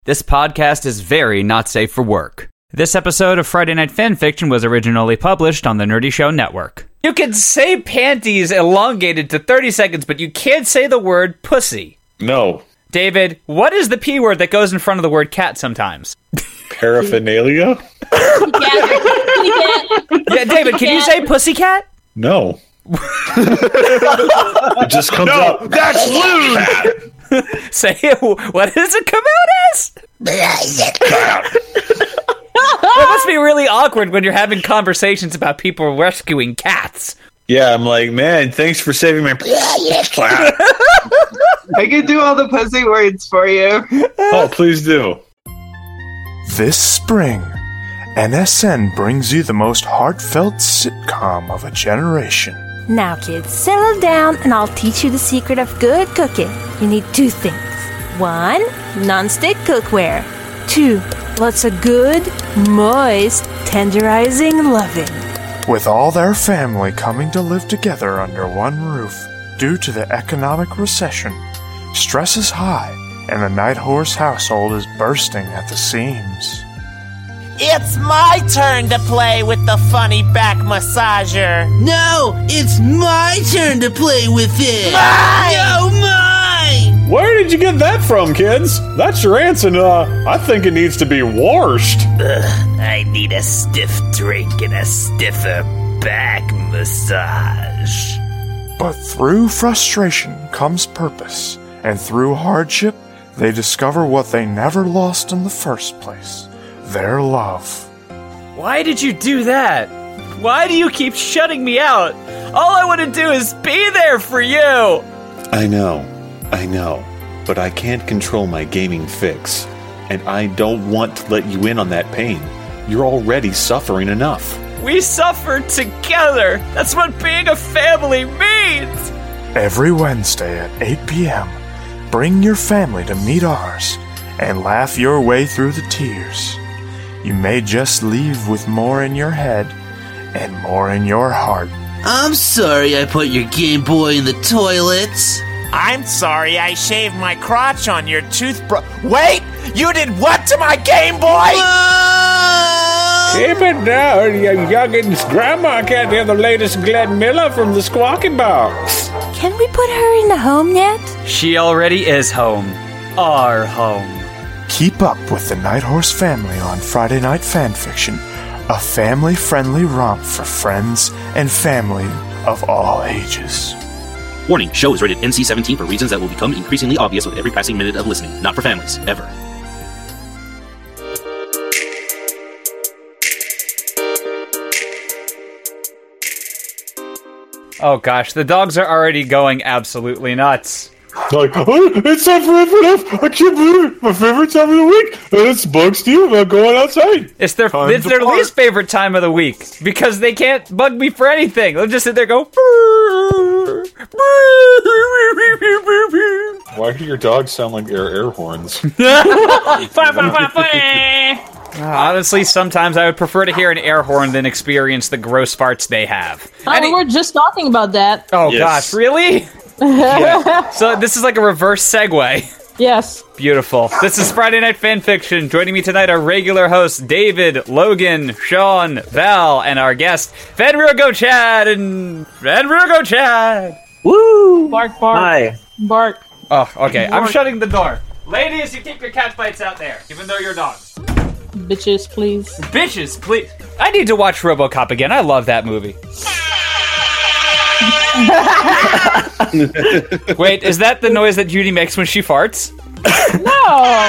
This podcast is very not safe for work. This episode of Friday Night Fanfiction was originally published on the Nerdy Show Network. You can say panties elongated to 30 seconds, but you can't say the word pussy. No. David, what is the P word that goes in front of the word cat sometimes? Paraphernalia? Yeah, David, can you say pussycat? No. It just comes out. That's lewd! Say it. What does it come out as? It must be really awkward when you're having conversations about people rescuing cats. Yeah, I'm like, man, thanks for saving my... I can do all the pussy words for you. Oh, please do. This spring, NSN brings you the most heartfelt sitcom of a generation. Now, kids, settle down and I'll teach you the secret of good cooking. You need 2 things. 1, non-stick cookware. 2, lots of good, moist, tenderizing loving. With all their family coming to live together under one roof due to the economic recession, stress is high and the Night Horse household is bursting at the seams. It's my turn to play with the funny back massager. No, it's my turn to play with it. Mine! No, mine! Where did you get that from, kids? That's your aunt's, and I think it needs to be washed. I need a stiff drink and a stiffer back massage. But through frustration comes purpose, and through hardship, they discover what they never lost in the first place. Their love. Why did you do that? Why do you keep shutting me out? All I want to do is be there for you! I know, but I can't control my gaming fix, and I don't want to let you in on that pain. You're already suffering enough. We suffer together! That's what being a family means! Every Wednesday at 8 p.m., bring your family to meet ours and laugh your way through the tears. You may just leave with more in your head and more in your heart. I'm sorry I put your Game Boy in the toilet. I'm sorry I shaved my crotch on your toothbrush. Wait! You did what to my Game Boy? Keep it down, you youngins. Grandma can't hear the latest Glenn Miller from the Squawky Box. Can we put her in the home yet? She already is home. Our home. Keep up with the Night Horse family on Friday Night Fanfiction, a family-friendly romp for friends and family of all ages. Warning, show is rated NC-17 for reasons that will become increasingly obvious with every passing minute of listening. Not for families, ever. Oh gosh, the dogs are already going absolutely nuts. Like, oh, it's time for FNF. I can't believe it. My favorite time of the week. And it's Bug Steve about going outside. It's their least favorite time of the week because they can't bug me for anything. They'll just sit there and go. Why do your dogs sound like air horns? Honestly, sometimes I would prefer to hear an air horn than experience the gross farts they have. We were just talking about that. Oh gosh, really? Yeah. So this is like a reverse segue. Yes. Beautiful. This is Friday Night Fanfiction. Joining me tonight are regular hosts David, Logan, Sean, Val, and our guest, Fenrugo Chad and Fenrugo Chad. Woo! Bark, bark. Hi. Bark. Oh, okay. I'm Bark. shutting the door. Ladies, you keep your cat fights out there, even though you're dogs. Bitches, please. Bitches, please. I need to watch RoboCop again. I love that movie. Wait, is that the noise that Judy makes when she farts? No!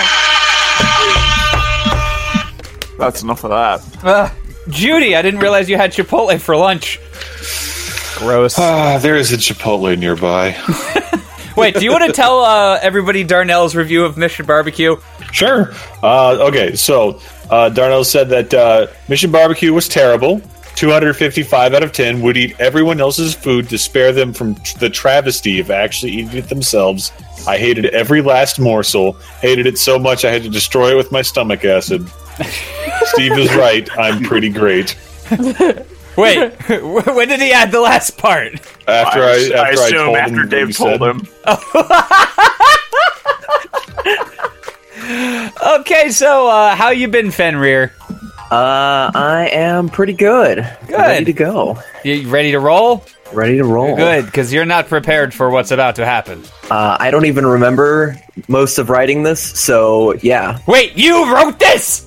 That's enough of that. Judy, I didn't realize you had Chipotle for lunch. Gross. There is a Chipotle nearby. Wait, do you want to tell everybody Darnell's review of Mission Barbecue? Sure. Okay, so Darnell said that Mission Barbecue was terrible. 255 out of 10 would eat everyone else's food to spare them from the travesty of actually eating it themselves. I hated every last morsel. Hated it so much I had to destroy it with my stomach acid. Steve is right. I'm pretty great. Wait, when did he add the last part? After I assume after Dave told him. Okay, so how you been, Fenrir? I am pretty good. Good. Ready to go. You ready to roll? Ready to roll. Good, because you're not prepared for what's about to happen. I don't even remember most of writing this, so yeah. Wait, you wrote this?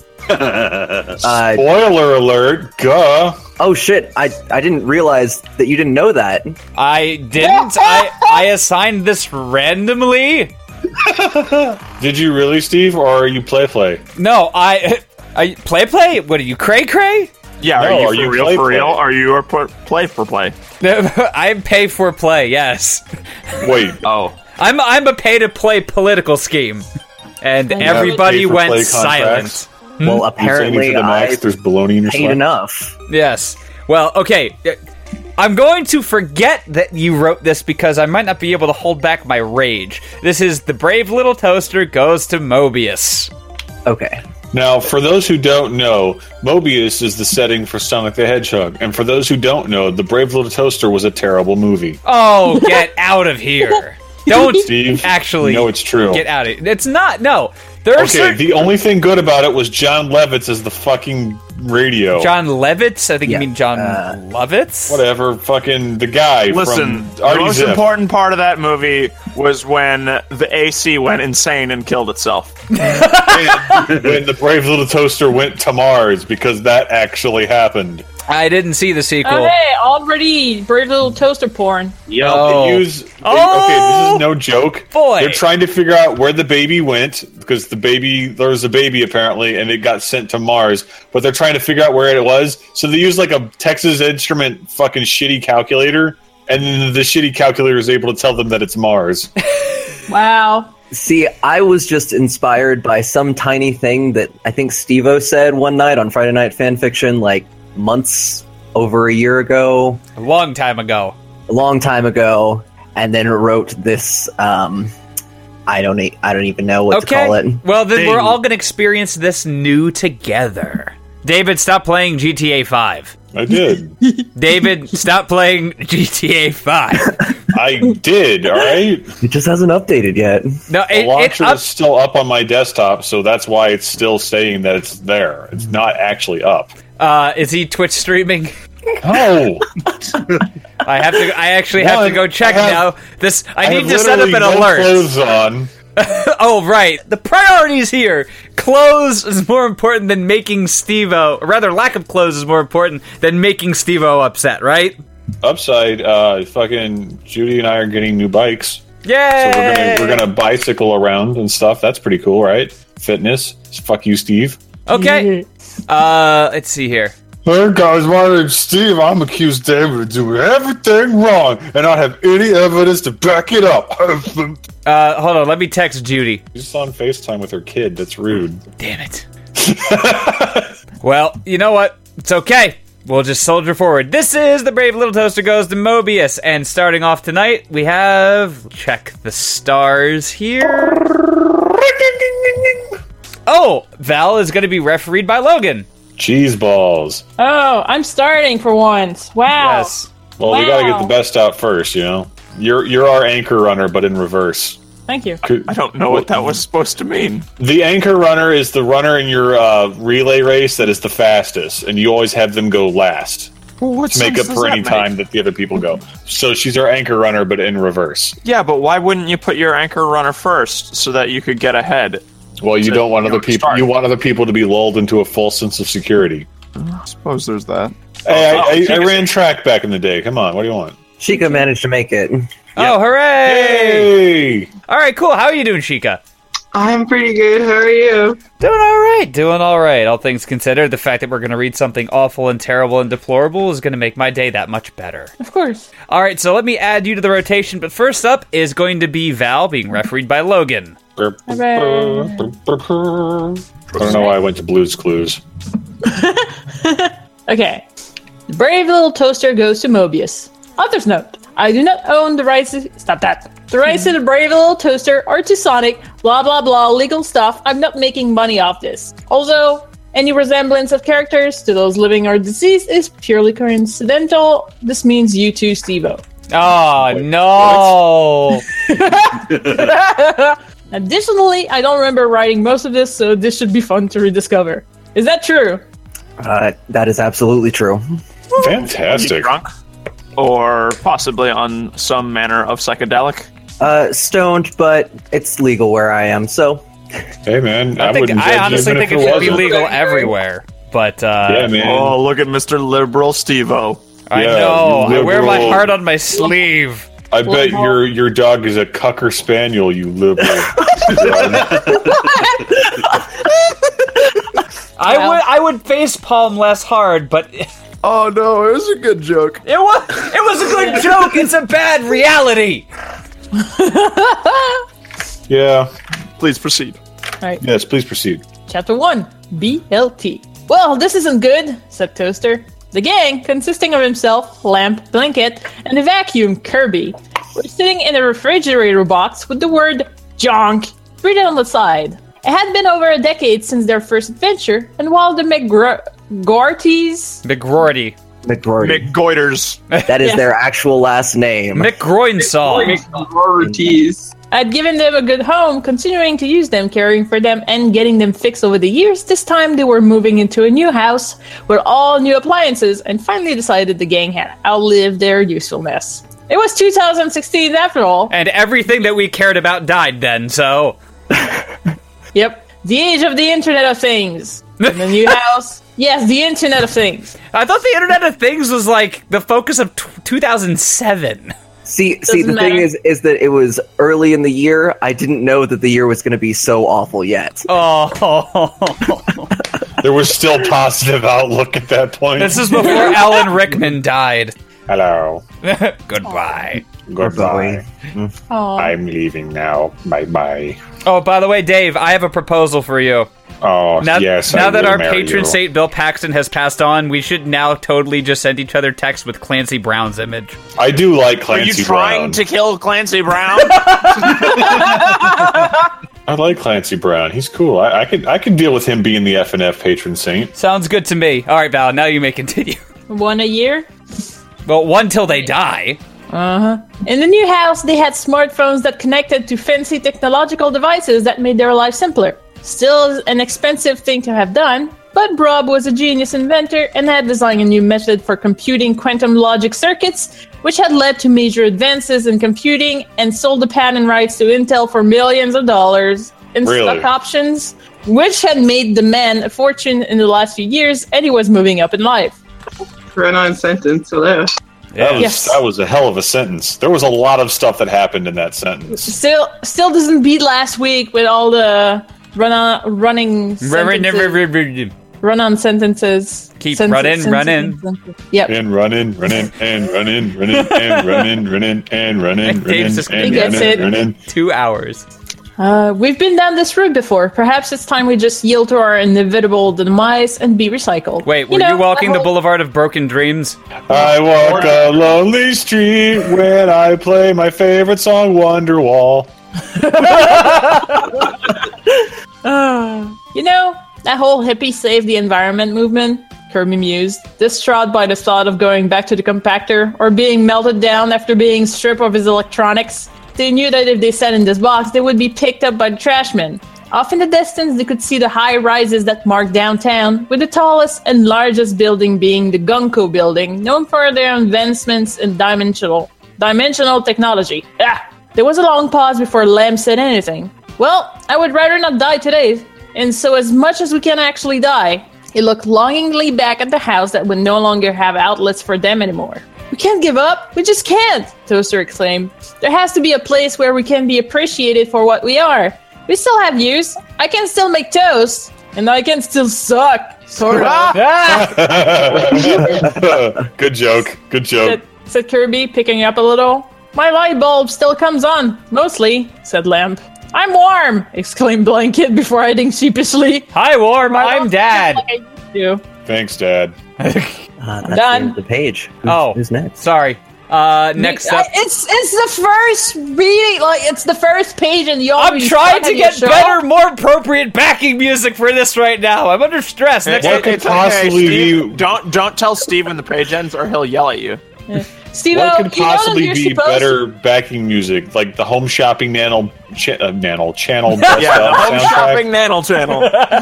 Spoiler alert, guh. Oh shit, I didn't realize that you didn't know that. I didn't. I assigned this randomly. Did you really, Steve, or are you play? No, I play? What are you, cray? Yeah, No, are you for real? Are you or play for play? I pay for play, yes. Wait. Oh. I'm a pay-to-play political scheme. And everybody went silent. Well, apparently there's baloney in your paid slot. enough. Yes. Well, okay. I'm going to forget that you wrote this because I might not be able to hold back my rage. This is The Brave Little Toaster Goes to Mobius. Okay. Now, for those who don't know, Mobius is the setting for Sonic the Hedgehog. And for those who don't know, The Brave Little Toaster was a terrible movie. Oh, get out of here. Don't Steve, actually no, it's true. Get out of it. It's not. No. There are the only thing good about it was John Lovitz as the fucking radio. John Levitz? I think you mean John Lovitz? Whatever, fucking the guy Listen, from the Artie most Ziff. important part of that movie was when the AC went insane and killed itself. when the Brave Little Toaster went to Mars, because that actually happened. I didn't see the sequel. Oh, hey, already Brave Little Toaster porn. Yep. Oh. Okay, this is no joke. Boy. They're trying to figure out where the baby went, because there was a baby apparently, and it got sent to Mars, but they're trying to figure out where it was, so they use like a Texas Instrument fucking shitty calculator, and then the shitty calculator is able to tell them that it's Mars. Wow. See, I was just inspired by some tiny thing that I think Steve-O said one night on Friday Night Fanfiction, like months over a year ago. A long time ago. And then wrote this, I don't even know what to call it. Well, then we're all going to experience this new together. David, stop playing GTA 5. I did. David, stop playing GTA 5. I did, alright? It just hasn't updated yet. No, the launcher is still up on my desktop, so that's why it's still saying that it's there. It's not actually up. Is he Twitch streaming? No. I actually have to go check now. I need to set up an alert. Clothes on. Oh, right. The priorities here. Clothes is more important than making Steve-O. Or rather, lack of clothes is more important than making Steve-O upset, right? Upside, fucking Judy and I are getting new bikes. Yay! So we're gonna bicycle around and stuff. That's pretty cool, right? Fitness. Fuck you, Steve. Okay. Let's see here. Hey guys, my name's Steve. I'm accused David of doing everything wrong, and I have any evidence to back it up. Hold on, let me text Judy. She's on FaceTime with her kid. That's rude. Damn it. Well, you know what? It's okay. We'll just soldier forward. This is The Brave Little Toaster Goes to Mobius, and starting off tonight, we have... Check the stars here. Oh, Val is going to be refereed by Logan. Cheese balls. Oh, I'm starting for once. Wow. Yes. Well, we gotta get the best out first, you know? You're our anchor runner, but in reverse. Thank you. I don't know what that was supposed to mean. The anchor runner is the runner in your relay race that is the fastest, and you always have them go last. What to make up for any time that the other people go. So she's our anchor runner, but in reverse. Yeah, but why wouldn't you put your anchor runner first so that you could get ahead? Well, you don't want other people. You want other people to be lulled into a false sense of security. I suppose there's that. Hey, I ran track back in the day. Come on, what do you want? Sheikah managed to make it. Oh, hooray! Hey! All right, cool. How are you doing, Sheikah? I'm pretty good. How are you? Doing all right. All things considered, the fact that we're going to read something awful and terrible and deplorable is going to make my day that much better. Of course. All right, so let me add you to the rotation, but first up is going to be Val being refereed by Logan. I don't know why I went to Blue's Clues. Okay. The Brave Little Toaster Goes to Mobius. Author's note. I do not own the rights to... Stop that. The rights to the Brave Little Toaster or to Sonic, blah blah blah, legal stuff. I'm not making money off this. Also, any resemblance of characters to those living or deceased is purely coincidental. This means you too, Steve-O. Oh, no. Additionally, I don't remember writing most of this, so this should be fun to rediscover. Is that true? That is absolutely true. Fantastic. Drunk? Or possibly on some manner of psychedelic? Stoned, but it's legal where I am, so... Hey, man. I honestly think it should be legal everywhere. But, yeah, man. Oh, look at Mr. Liberal Steve-O. I know. I wear my heart on my sleeve. I bet your dog is a Cocker Spaniel, you liberal. I would face palm less hard, but oh no, it was a good joke. It was a good joke. It's a bad reality. Yeah. Please proceed. All right. Yes, please proceed. Chapter 1, BLT. Well, this isn't good, said Toaster. The gang, consisting of himself, Lamp, Blanket, and the vacuum, Kirby, were sitting in a refrigerator box with the word junk written on the side. It had been over a decade since their first adventure, and while the McGroartys... McGoiters. That is their actual last name. McGroinsall. I'd given them a good home, continuing to use them, caring for them, and getting them fixed over the years. This time they were moving into a new house with all new appliances, and finally decided the gang had outlived their usefulness. It was 2016 after all. And everything that we cared about died then, so... Yep. The age of the Internet of Things. In the new house. Yes, the Internet of Things. I thought the Internet of Things was like the focus of 2007. See, the thing is that it was early in the year. I didn't know that the year was going to be so awful yet. Oh. There was still positive outlook at that point. This is before Alan Rickman died. Hello. Goodbye. Goodbye. I'm leaving now. Bye-bye. Oh, by the way, Dave, I have a proposal for you. Oh, yes. Now that our patron saint Bill Paxton has passed on, we should now totally just send each other texts with Clancy Brown's image. I do like Clancy Brown. Are you trying to kill Clancy Brown? I like Clancy Brown. He's cool. I could deal with him being the FNF patron saint. Sounds good to me. All right, Val, now you may continue. One a year? Well, one till they die. Uh-huh. In the new house, they had smartphones that connected to fancy technological devices that made their life simpler. Still an expensive thing to have done, but Rob was a genius inventor and had designed a new method for computing quantum logic circuits, which had led to major advances in computing, and sold the patent rights to Intel for millions of dollars in stock options, which had made the man a fortune in the last few years, and he was moving up in life. Run-on sentence, hello. That was a hell of a sentence. There was a lot of stuff that happened in that sentence. Still doesn't beat last week with all the running sentences. Keep running. Yep. And running, and running, and running, and running. 2 hours. We've been down this route before. Perhaps it's time we just yield to our inevitable demise and be recycled. Wait, were you walking the Boulevard of Broken Dreams? I walk a lonely street when I play my favorite song, Wonderwall. That whole hippie save the environment movement, Kirby mused, distraught by the thought of going back to the compactor or being melted down after being stripped of his electronics. They knew that if they sat in this box, they would be picked up by the trashmen. Off in the distance, they could see the high rises that marked downtown, with the tallest and largest building being the Gunko building, known for their advancements in dimensional technology. There was a long pause before Lamb said anything. Well, I would rather not die today, and so as much as we can actually die. He looked longingly back at the house that would no longer have outlets for them anymore. We can't give up. We just can't, Toaster exclaimed. There has to be a place where we can be appreciated for what we are. We still have use. I can still make toast. And I can still suck. Sort of. Good joke. Said Kirby, picking up a little. My light bulb still comes on. Mostly, said Lamp. I'm warm, exclaimed Blanket before hiding sheepishly. Hi, Warm. I'm Dad. Like I used to. Thanks, Dad. That's done. The page. Who's next? Sorry. Next up. It's the first reading. Like it's the first page, and I'm trying to get better, more appropriate backing music for this right now. I'm under stress. What could possibly Steve, don't tell Steve when the page ends, or he'll yell at you. Steve, What could possibly you're be supposed better backing music? Like the Home Shopping Channel Yeah, the soundtrack? Home Shopping Nano channel.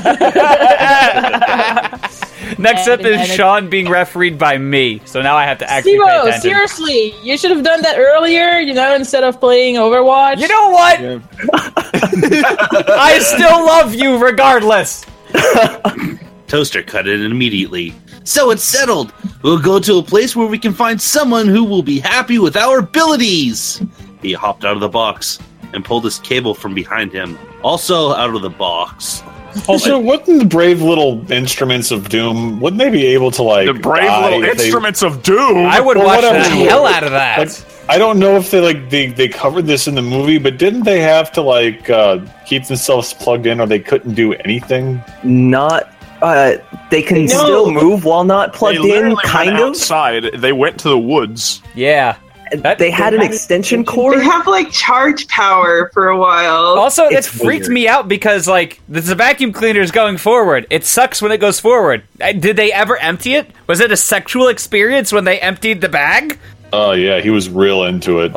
Next up is Sean being refereed by me, so now I have to actually pay Steve-O, attention. seriously, you should have done that earlier, instead of playing Overwatch. You know what? I still love you regardless. Toaster cut in immediately. So it's settled. We'll go to a place where we can find someone who will be happy with our abilities. He hopped out of the box and pulled his cable from behind him. Also out of the box. Also, wouldn't the brave little instruments of doom, wouldn't they be able to, like, The brave die little if they- instruments of doom. I would Or watch the whatever. hell out of that. Like, I don't know if they covered this in the movie, but didn't they have to, keep themselves plugged in or they couldn't do anything? Not. They can No. still move while not They plugged in, literally kind went of. outside. They went to the woods. Yeah. They had an extension cord. They have like charge power for a while. Also, it It's freaked weird. me out because, the vacuum cleaner is going forward. It sucks when it goes forward. Did they ever empty it? Was it a sexual experience when they emptied the bag? Oh, yeah, he was real into it.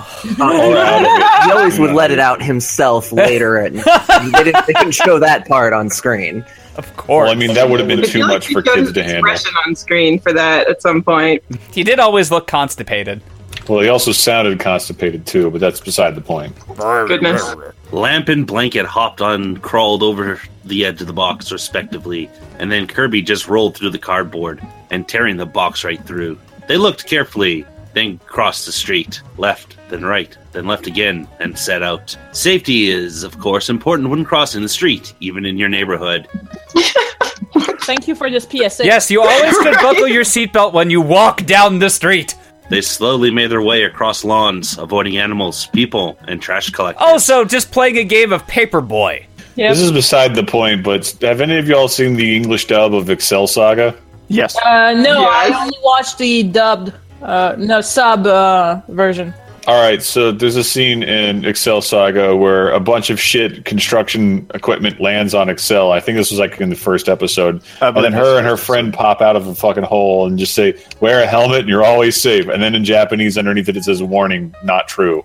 He always would let it out himself later, and they didn't show that part on screen. Of course. Well, I mean, that would have been I too feel like much he for showed kids his to handle. expression on screen for that at some point. He did always look constipated. Well, he also sounded constipated, too, but that's beside the point. Goodness. Lamp and Blanket hopped on, crawled over the edge of the box, respectively, and then Kirby just rolled through the cardboard and tearing the box right through. They looked carefully, then crossed the street, left, then right, then left again, and set out. Safety is, of course, important when crossing the street, even in your neighborhood. Thank you for this PSA. Yes, you always should buckle your seatbelt when you walk down the street. They slowly made their way across lawns, avoiding animals, people, and trash collectors. Also, just playing a game of Paperboy. Yep. This is beside the point, but have any of y'all seen the English dub of Excel Saga? Yes. No, I Yes. only watched the dubbed, sub version. All right, so there's a scene in Excel Saga where a bunch of shit construction equipment lands on Excel. I think this was in the first episode. And then her and her friend pop out of a fucking hole and just say, wear a helmet and you're always safe. And then in Japanese, underneath it, it says, warning, not true.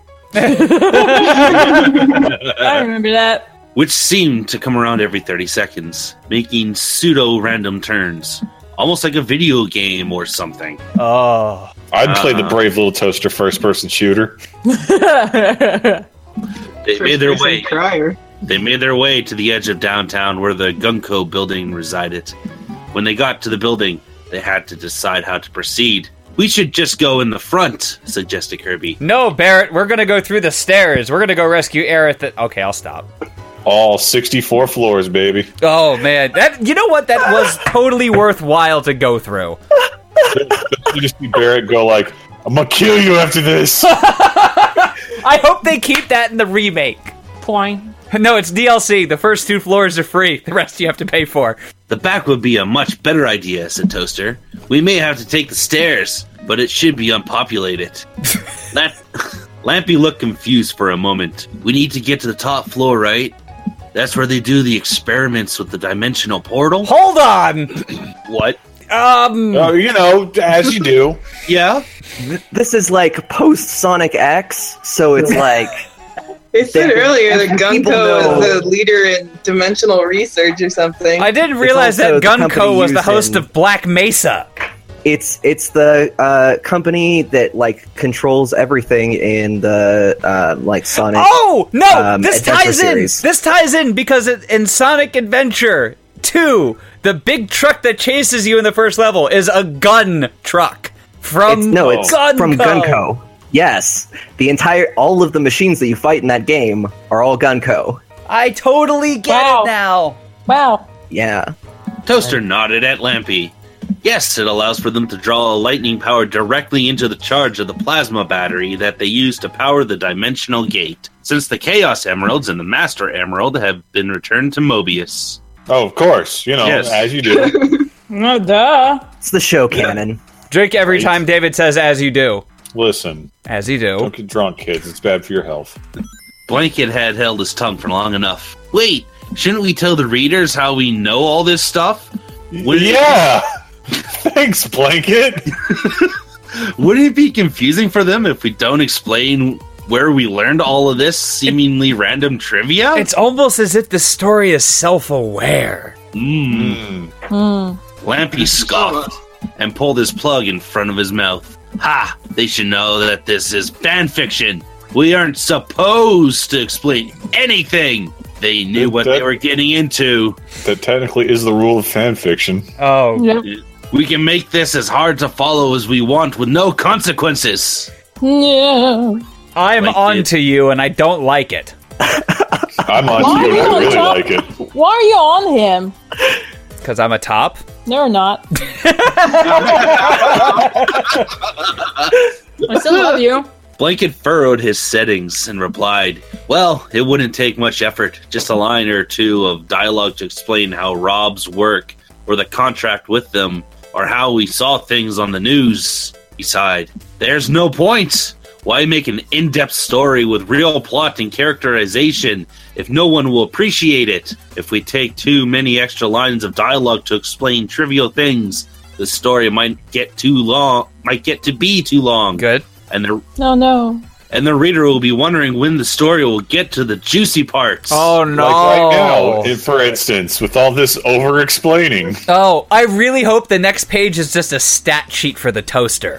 I remember that. Which seemed to come around every 30 seconds, making pseudo-random turns. Almost like a video game or something. Oh. I'd play the brave little toaster first-person shooter. They made their way. Crier. They made their way to the edge of downtown where the Gunko building resided. When they got to the building, they had to decide how to proceed. We should just go in the front, suggested Kirby. No, Barrett, we're gonna go through the stairs. We're gonna go rescue Aerith. Okay, I'll stop. All 64 floors, baby. Oh, man. You know what? That was totally worthwhile to go through. You just see Barrett go I'm gonna kill you after this. I hope they keep that in the remake. Point. No, it's DLC. The first 2 floors are free. The rest you have to pay for. The back would be a much better idea, said Toaster. We may have to take the stairs, but it should be unpopulated. Lampy looked confused for a moment. We need to get to the top floor, right? That's where they do the experiments with the dimensional portal? Hold on! What? Oh, as you do. Yeah? This is post Sonic X, so it's They said They- earlier that people Gunko know- is the leader in dimensional research or something. I didn't realize also that the Gunko company was the used host in- of Black Mesa. it's the company that controls everything in the Sonic. Oh, no! This Adventure ties in! series. This ties in because in Sonic Adventure 2, the big truck that chases you in the first level is a gun truck. It's From Gunko. from Gunko. Yes, all of the machines that you fight in that game are all Gunko. I totally get Wow. it now. Wow. Yeah. Toaster nodded at Lampy. Yes, it allows for them to draw lightning power directly into the charge of the plasma battery that they use to power the dimensional gate, since the Chaos Emeralds and the Master Emerald have been returned to Mobius. Oh, of course. Yes. As you do. No, duh. It's the show canon. Drink every time David says, as you do. Listen, As you do. don't get drunk, kids. It's bad for your health. Blanket had held his tongue for long enough. Wait, shouldn't we tell the readers how we know all this stuff? Yeah! Thanks, Blanket. Wouldn't it be confusing for them if we don't explain where we learned all of this seemingly random trivia? It's almost as if the story is self-aware. Lampy scoffed and pulled his plug in front of his mouth. Ha! They should know that this is fan fiction. We aren't supposed to explain anything. They knew what they were getting into. That technically is the rule of fan fiction. Oh. Yep. We can make this as hard to follow as we want with no consequences. Yeah. I'm on to you, and I don't like it. I'm on to you, and I really like it. Why are you on him? Because I'm a top? No, not. I still love you. Blanket furrowed his settings and replied, well, it wouldn't take much effort, just a line or two of dialogue to explain how Rob's work or the contract with them or how we saw things on the news. He sighed. There's no point. Why make an in-depth story with real plot and characterization if no one will appreciate it? If we take too many extra lines of dialogue to explain trivial things, the story might get to be too long. Good. And the No. And the reader will be wondering when the story will get to the juicy parts. Oh, no. Like right now, for instance, with all this over-explaining. Oh, I really hope the next page is just a stat sheet for the toaster.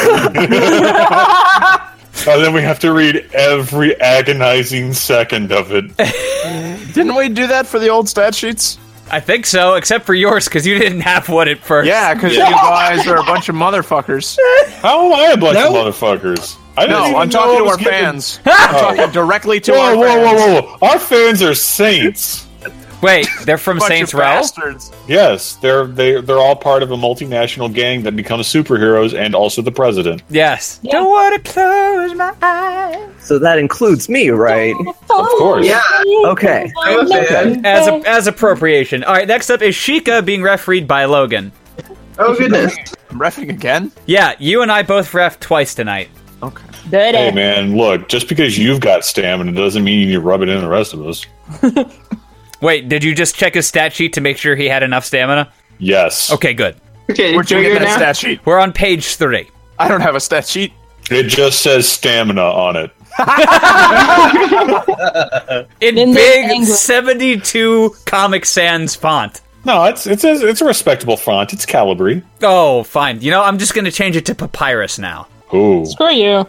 And then we have to read every agonizing second of it. Didn't we do that for the old stat sheets? I think so, except for yours, because you didn't have one at first. Yeah, because you guys are a bunch of motherfuckers. How am I a bunch of motherfuckers? I'm talking to our fans. I'm talking directly to our fans. Whoa. Our fans are saints. Wait, they're from Bunch Saints of Row? bastards. Yes, they're all part of a multinational gang that becomes superheroes and also the president. Yes. Don't want to close my eyes. So that includes me, right? Of course. Yeah. Okay. I'm a fan. As appropriation. All right, next up is Sheikah being refereed by Logan. Oh, goodness. I'm reffing again? Yeah, you and I both ref twice tonight. Okay. Hey, man, look, just because you've got stamina doesn't mean you need to rub it in the rest of us. Wait, did you just check his stat sheet to make sure he had enough stamina? Yes. Okay, good. Okay, Where'd you get that stat sheet? We're on page 3. I don't have a stat sheet. It just says stamina on it. In big 72 Comic Sans font. No, it's a respectable font. It's Calibri. Oh, fine. You know, I'm just going to change it to Papyrus now. Ooh. Screw you.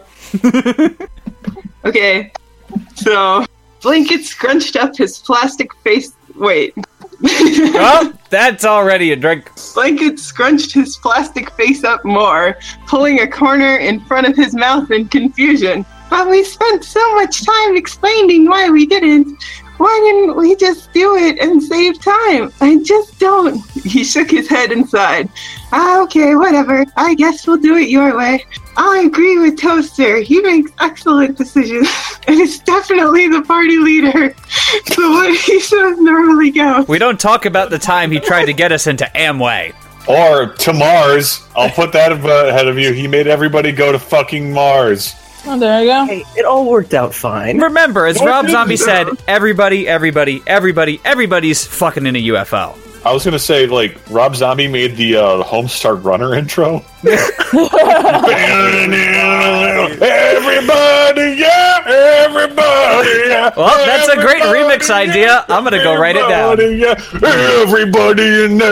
Okay, so Blanket scrunched up his plastic face. Wait. Oh, that's already a drink. Blanket scrunched his plastic face up more, pulling a corner in front of his mouth in confusion. But we spent so much time explaining why we didn't. Why didn't we just do it and save time? I just don't. He shook his head and sighed. Okay, whatever. I guess we'll do it your way. I agree with Toaster. He makes excellent decisions. And is definitely the party leader. So what he says normally goes. We don't talk about the time he tried to get us into Amway. Or to Mars. I'll put that ahead of you. He made everybody go to fucking Mars. Oh, there you go. Hey, it all worked out fine. Remember, as Rob Zombie said, everybody's fucking in a UFO. I was gonna say, like, Rob Zombie made the Homestar Runner intro. Everybody, yeah, everybody, yeah. Well, that's a great remix idea. I'm gonna go write it down. Yeah. Everybody and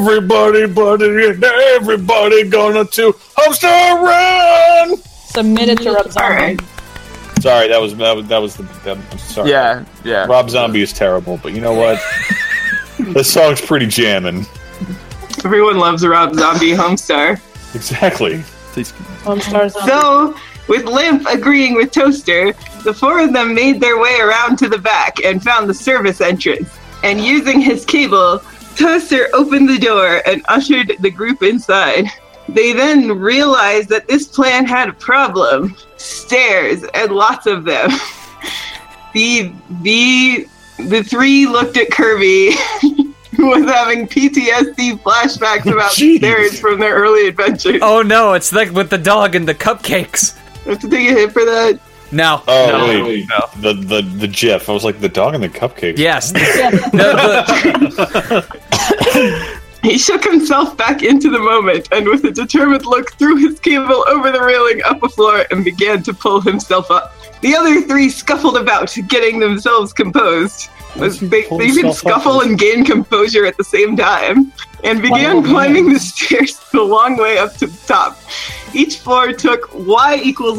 everybody gonna to Homestar Run. Submit it to Rob Zombie. Sorry, that was the. I'm sorry. Yeah. Rob Zombie is terrible, but you know what? This song's pretty jammin'. Everyone loves Rob Zombie Homestar. Exactly. Homestar Zombie. So, with Limp agreeing with Toaster, the four of them made their way around to the back and found the service entrance. And using his cable, Toaster opened the door and ushered the group inside. They then realized that this plan had a problem. Stairs, and lots of them. The three looked at Kirby, who was having PTSD flashbacks about stairs from their early adventures. Oh no, it's like with the dog and the cupcakes. I have to take a hit for that. No. Oh no. wait, no. The GIF. I was like, the dog and the cupcake. Yes. He shook himself back into the moment and with a determined look threw his cable over the railing up a floor and began to pull himself up. The other three scuffled about, getting themselves composed. They could scuffle and gain composure at the same time, and began climbing the stairs the long way up to the top. Each floor took y equals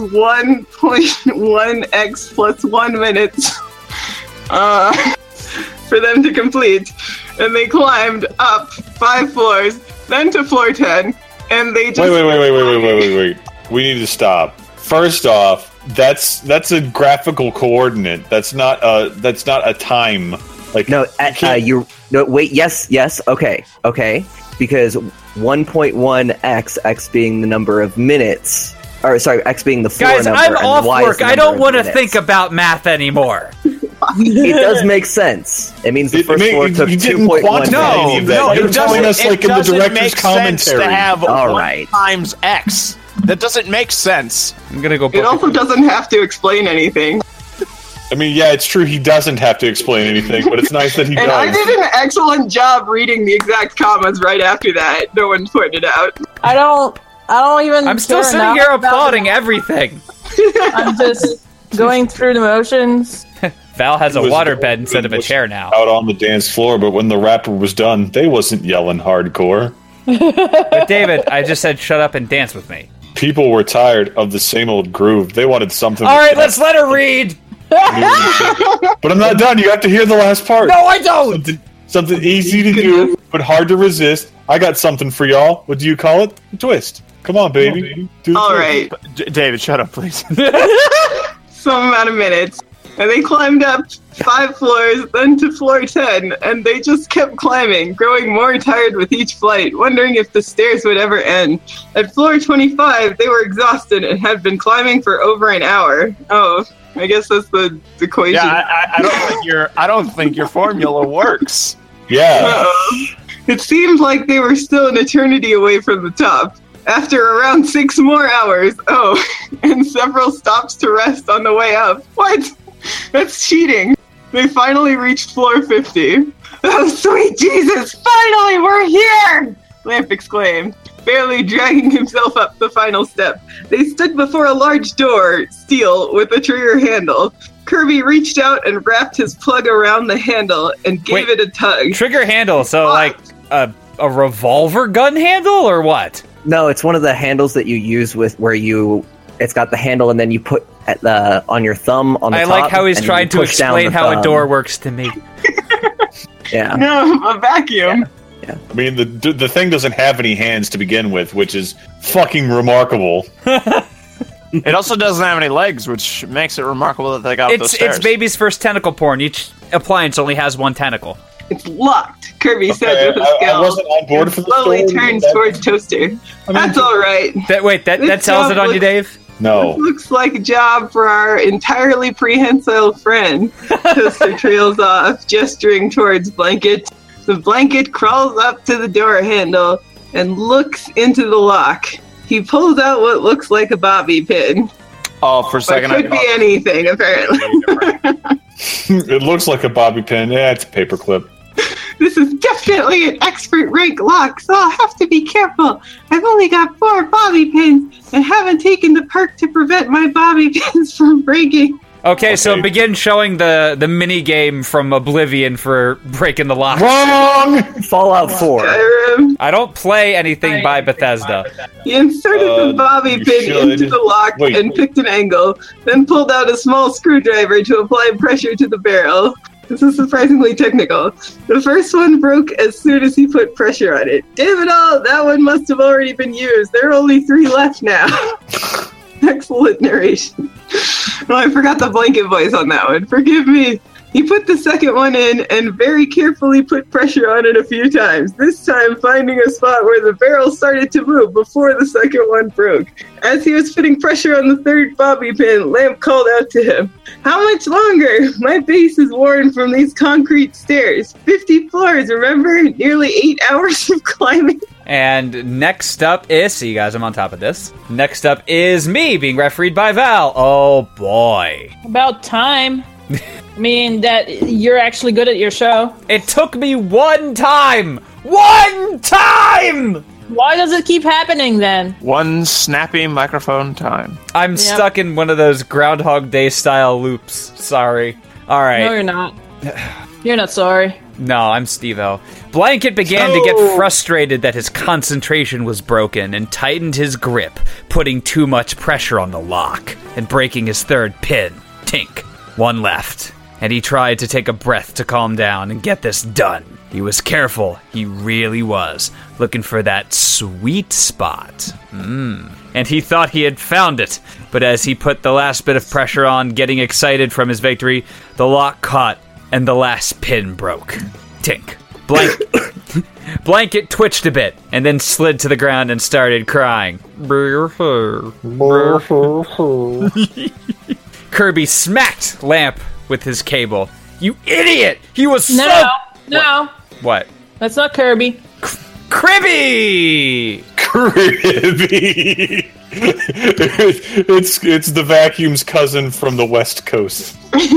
1.1x plus 1 minute for them to complete. And they climbed up 5 floors, then to floor 10, and they just... Wait. We need to stop. First off, that's a graphical coordinate. That's not a time. Like yes, okay. Because 1.1x, x being the number of minutes, or sorry, x being the floor Guys, number. I'm off y work. I don't want to think about math anymore. It does make sense. It means the first floor took 2.1. No, you're telling us like in the director's commentary. To have all 1 right times x. That doesn't make sense. I'm gonna go. It also doesn't have to explain anything. I mean, yeah, it's true. He doesn't have to explain anything, but it's nice that he And does. I did an excellent job reading the exact commas right after that. No one pointed out. I don't even. I'm still care sitting enough here about applauding everything. I'm just going through the motions. Val has a It was waterbed instead of a chair now. Out on the dance floor, but when the rapper was done, they wasn't yelling hardcore. But David, I just said shut up and dance with me. People were tired of the same old groove. They wanted something. All right, let's let her read. But I'm not done. You have to hear the last part. No, I don't. Something easy to do, but hard to resist. I got something for y'all. What do you call it? A twist. Come on, baby. Do the All twist. right. David, shut up, please. Some amount of minutes. And they climbed up 5 floors, then to floor 10, and they just kept climbing, growing more tired with each flight, wondering if the stairs would ever end. At floor 25, they were exhausted and had been climbing for over an hour. Oh, I guess that's the equation. Yeah, I don't think your formula works. Yeah. It seemed like they were still an eternity away from the top. After around 6 more hours, and several stops to rest on the way up. What? That's cheating. They finally reached floor 50. Oh, sweet Jesus! Finally, we're here! Lamp exclaimed, barely dragging himself up the final step. They stood before a large door, steel, with a trigger handle. Kirby reached out and wrapped his plug around the handle and gave it a tug. Trigger handle, so like a revolver gun handle or what? No, it's one of the handles that you use with where it's got the handle and then you put on your thumb on the top. I like how he's and trying to explain how a door works to me. Yeah. No, a vacuum. Yeah. I mean, the thing doesn't have any hands to begin with, which is fucking remarkable. It also doesn't have any legs, which makes it remarkable that they got those stairs. It's baby's first tentacle porn. Each appliance only has 1 tentacle. It's locked, Kirby said with a scowl. I wasn't on board for the slowly story. turns towards Toaster. That's all right. That sells it on you, Dave? No. This looks like a job for our entirely prehensile friend. Toaster trails off, gesturing towards Blanket. The Blanket crawls up to the door handle and looks into the lock. He pulls out what looks like a bobby pin. Oh, for a second, It could be anything, apparently. It looks like a bobby pin. Yeah, it's a paperclip. This is definitely an expert rank lock, so I'll have to be careful. I've only got 4 bobby pins and haven't taken the perk to prevent my bobby pins from breaking. Okay, so begin showing the mini game from Oblivion for breaking the lock. Wrong! Fallout 4. I don't play anything by Bethesda. He inserted the bobby pin into the lock and picked an angle, then pulled out a small screwdriver to apply pressure to the barrel. This is surprisingly technical. The first one broke as soon as he put pressure on it. Damn it all, that one must have already been used. There are only 3 left now. Excellent narration. Oh, I forgot the Blanket voice on that one. Forgive me. He put the second one in and very carefully put pressure on it a few times, this time finding a spot where the barrel started to move before the second one broke. As he was putting pressure on the 3rd bobby pin, Lamp called out to him, "How much longer? My base is worn from these concrete stairs. 50 floors, remember? Nearly 8 hours of climbing." And next up is, see you guys, I'm on top of this. Next up is me being refereed by Val. Oh boy. About time. I mean, that you're actually good at your show. It took me 1 time! One time! Why does it keep happening then? One snappy microphone time. I'm stuck in one of those Groundhog Day style loops. Sorry. All right. No, you're not. You're not sorry. No, I'm Steve-O. Blanket began to get frustrated that his concentration was broken and tightened his grip, putting too much pressure on the lock and breaking his third pin. Tink. One left. And he tried to take a breath to calm down and get this done. He was careful. He really was. Looking for that sweet spot. And he thought he had found it. But as he put the last bit of pressure on, getting excited from his victory, the lock caught and the last pin broke. Tink. Blanket twitched a bit and then slid to the ground and started crying. Kirby smacked Lamp with his cable. You idiot! He was No. What? That's not Kirby. Cribby! Cribby! It's the vacuum's cousin from the West Coast.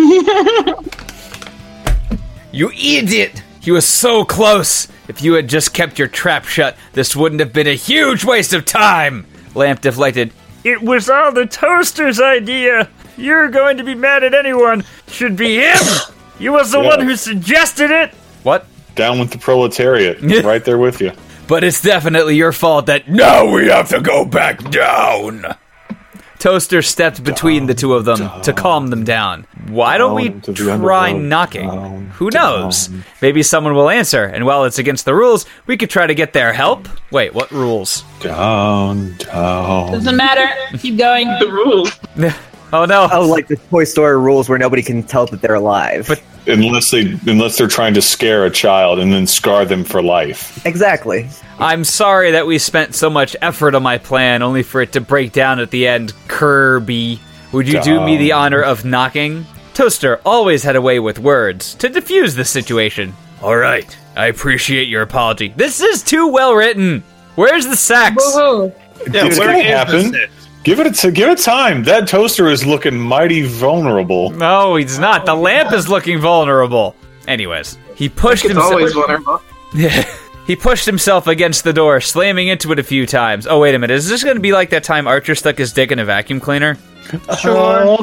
You idiot! He was so close! If you had just kept your trap shut, this wouldn't have been a huge waste of time! Lamp deflected. It was all the toaster's idea! You're going to be mad at anyone. Should be him! You was the one who suggested it! What? Down with the proletariat. Right there with you. But it's definitely your fault that now we have to go back down! Toaster stepped between the two of them to calm them down. Why don't we try knocking? Who knows? Maybe someone will answer, and while it's against the rules, we could try to get their help. Wait, what rules? Down. Doesn't matter. Keep going. The rules. Oh no! Oh, like the Toy Story rules where nobody can tell that they're alive. But unless they're trying to scare a child and then scar them for life. Exactly. I'm sorry that we spent so much effort on my plan only for it to break down at the end. Kirby, would you do me the honor of knocking? Toaster always had a way with words to diffuse the situation. All right, I appreciate your apology. This is too well written. Where's the sax? It's gonna happen. Give it time. That toaster is looking mighty vulnerable. No, he's not. The lamp is looking vulnerable. Anyways, he pushed himself. Always vulnerable. He pushed himself against the door, slamming into it a few times. Oh, wait a minute. Is this going to be like that time Archer stuck his dick in a vacuum cleaner? Sure.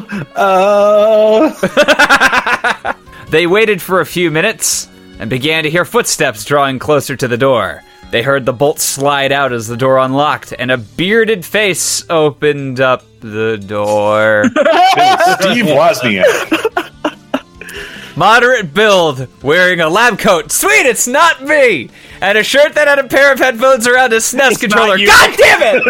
They waited for a few minutes and began to hear footsteps drawing closer to the door. They heard the bolt slide out as the door unlocked, and a bearded face opened up the door. Steve Wozniak. Moderate build, wearing a lab coat. Sweet, it's not me! And a shirt that had a pair of headphones around his SNES controller. God damn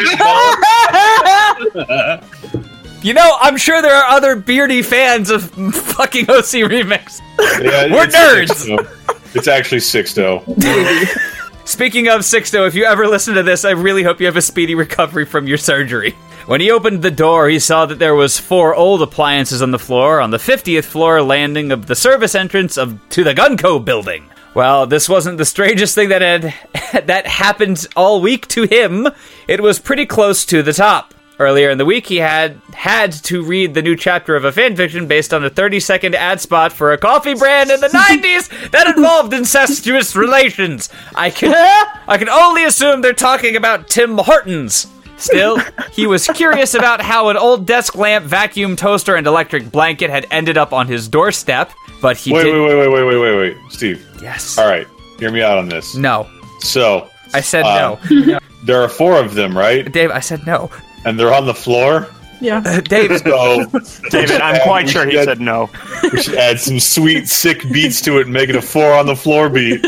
it! You know, I'm sure there are other beardy fans of fucking OC Remix. Yeah, we're nerds! It's actually Sixto. Speaking of Sixto, if you ever listen to this, I really hope you have a speedy recovery from your surgery. When he opened the door, he saw that there was 4 old appliances on the floor on the 50th floor landing of the service entrance to the Gunco building. Well, this wasn't the strangest thing that happened all week to him. It was pretty close to the top. Earlier in the week, he had to read the new chapter of a fanfiction based on a 30-second ad spot for a coffee brand in the 90s that involved incestuous relations. I can only assume they're talking about Tim Hortons. Still, he was curious about how an old desk lamp, vacuum toaster, and electric blanket had ended up on his doorstep, but he Wait, Steve. Yes. All right, hear me out on this. No. So. I said no. There are 4 of them, right? Dave, I said no. And they're on the floor? Yeah. David, I'm quite sure he said no. We should add some sweet, sick beats to it and make it a 4 on the floor beat.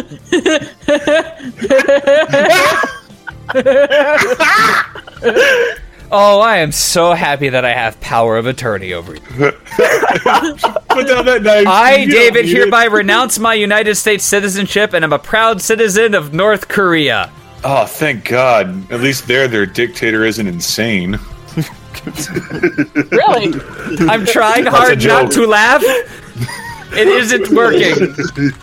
Oh, I am so happy that I have power of attorney over you. Put down that knife. I, David, hereby renounce my United States citizenship and am a proud citizen of North Korea. Oh, thank God. At least their dictator isn't insane. Really? I'm trying hard not to laugh. It isn't working.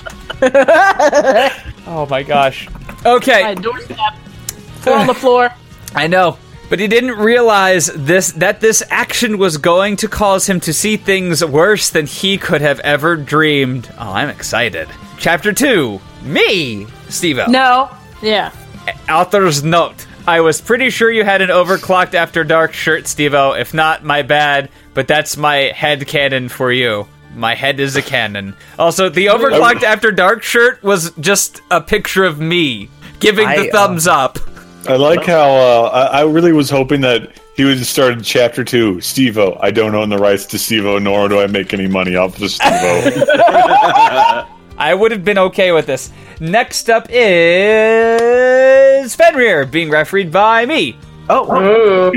Oh my gosh. Okay. My doorstep. 4 on the floor. I know. But he didn't realize that this action was going to cause him to see things worse than he could have ever dreamed. Oh, I'm excited. Chapter 2. Me, Steve-O. No. Yeah. Author's note. I was pretty sure you had an overclocked After Dark shirt, Steve-O. If not, my bad, but that's my head canon for you. My head is a cannon. Also, the overclocked After Dark shirt was just a picture of me giving the thumbs up. I like how I really was hoping that he would start in Chapter 2. Steve-O, I don't own the rights to Steve-O, nor do I make any money off of Steve-O. I would have been okay with this. Next up is Fenrir, being refereed by me. There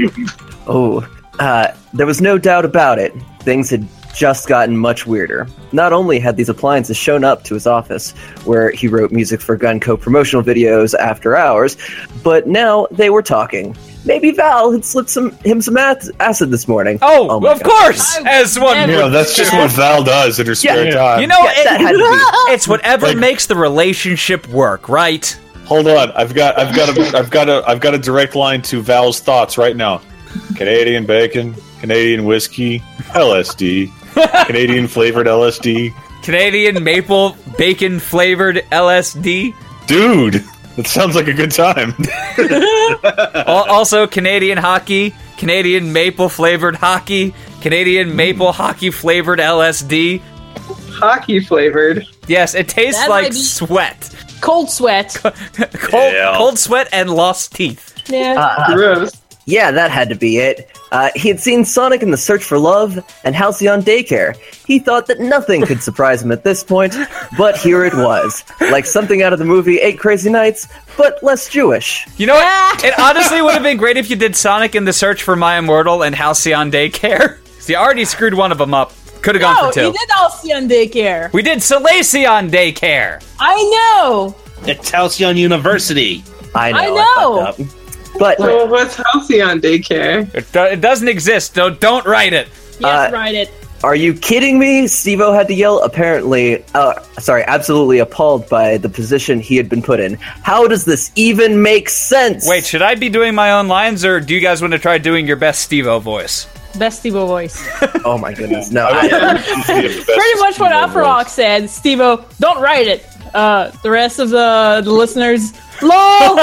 was no doubt about it. Things had just gotten much weirder. Not only had these appliances shown up to his office, where he wrote music for Gunko promotional videos after hours, but now they were talking. Maybe Val had slipped him some acid this morning. Oh of course! As one that's just what Val does in her spare time. You know, it's whatever makes the relationship work, right? Hold on, I've got a direct line to Val's thoughts right now. Canadian bacon, Canadian whiskey, LSD, Canadian flavored LSD, Canadian maple bacon flavored LSD. Dude, that sounds like a good time. Also, Canadian hockey, Canadian maple flavored hockey, Canadian maple hockey flavored LSD. Hockey flavored. Yes, it tastes That like might be- sweat. Cold sweat. Cold sweat and lost teeth. Yeah. Gross. Yeah, that had to be it. He had seen Sonic in the Search for Love and Halcyon Daycare. He thought that nothing could surprise him at this point, but here it was. Like something out of the movie 8 Crazy Nights, but less Jewish. You know what? It honestly would have been great if you did Sonic in the Search for My Immortal and Halcyon Daycare. See, I already screwed one of them up. Could have gone for 2. No, you did Halcyon Daycare. We did Salacion Daycare. I know. It's Halcyon University. I know. I know. I fucked up. But Well, what's Halcyon Daycare? It doesn't exist. Don't write it. Yes, write it. are you kidding me? Steve-O had to yell, absolutely appalled by the position he had been put in. How does this even make sense? Wait, should I be doing my own lines, or do you guys want to try doing your best Steve-O voice? Best Steve-O voice. Oh my goodness, no. Pretty much what Afrock said. Steve-O, don't write it. The rest of the listeners, LOL!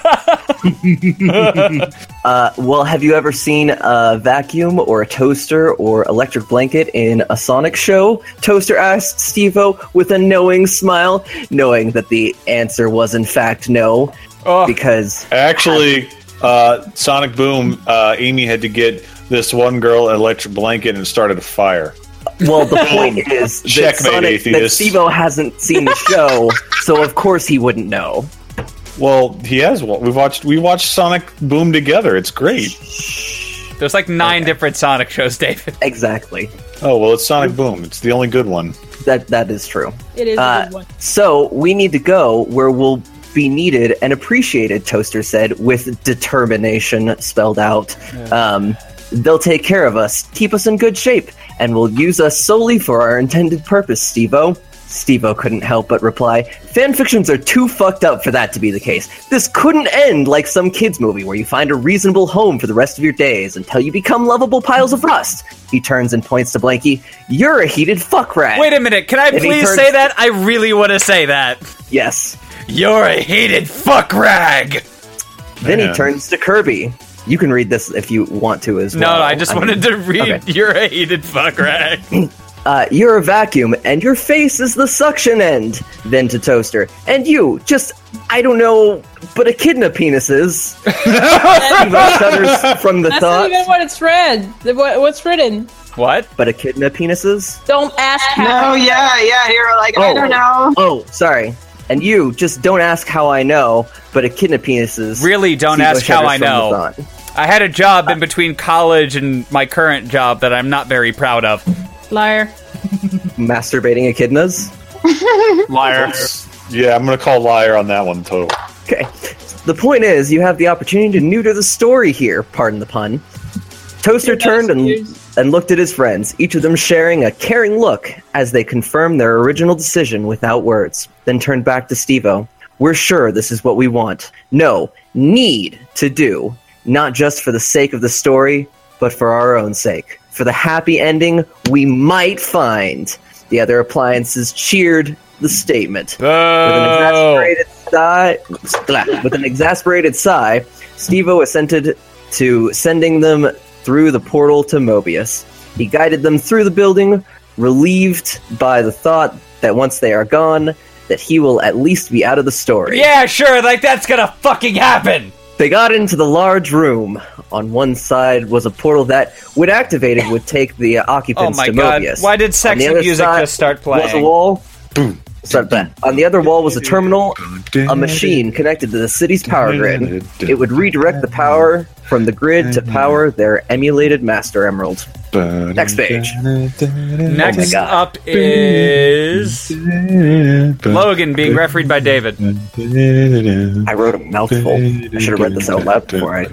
Well, have you ever seen a vacuum or a toaster or electric blanket in a Sonic show? Toaster asked Steve-O with a knowing smile, knowing that the answer was in fact no. Because actually, Sonic Boom, Amy had to get this one girl an electric blanket and started a fire. Well, the point is that Steve-O hasn't seen the show, so of course he wouldn't know. Well, he has. We watched Sonic Boom together. It's great. There's like 9 different Sonic shows, David. Exactly. Oh, well, it's Sonic Boom. It's the only good one. That is true. It is a good one. So we need to go where we'll be needed and appreciated, Toaster said, with determination spelled out. Yeah. They'll take care of us, keep us in good shape, and will use us solely for our intended purpose, Steve-O. Steve-O couldn't help but reply, fanfictions are too fucked up for that to be the case. This couldn't end like some kids movie where you find a reasonable home for the rest of your days until you become lovable piles of rust. He turns and points to Blanky. You're a heated fuck rat. Wait a minute, can I please say that? I really want to say that. Yes. You're a heated fuck rag. Then he turns to Kirby. You can read this if you want to as well. No, I just wanted to read, okay. You're a heated fuck rag. You're a vacuum, and your face is the suction end. Then to Toaster. And you, just, I don't know, but echidna penises. Shudders from the That's thought. not even what it's read. What's written? What? But echidna penises? Don't ask how. No, yeah, you're like, I don't know. Oh, sorry. And you, just don't ask how I know, but echidna penises. Really, don't ask how I know. I had a job in between college and my current job that I'm not very proud of. Liar. Masturbating echidnas? Liar. Yeah, I'm going to call liar on that one, too. Okay. The point is, you have the opportunity to neuter the story here, pardon the pun. Toaster turned and looked at his friends, each of them sharing a caring look as they confirmed their original decision without words, then turned back to Steve-O. We're sure this is what we want. No, need to do. Not just for the sake of the story, but for our own sake. For the happy ending we might find. The other appliances cheered the statement. Oh. With an exasperated sigh, Steve-O assented to sending them through the portal to Mobius. He guided them through the building, relieved by the thought that once they are gone, that he will at least be out of the story. Yeah, sure, like that's gonna fucking happen! They got into the large room. On one side was a portal that, when activated, would take the occupants to Mobius. Why did sexy music just start playing? Was a wall. On the other wall was a terminal, a machine connected to the city's power grid. It would redirect the power from the grid to power their emulated Master Emerald. Next page. Next up is Logan being refereed by David. I wrote a mouthful. I should have read this out loud before I...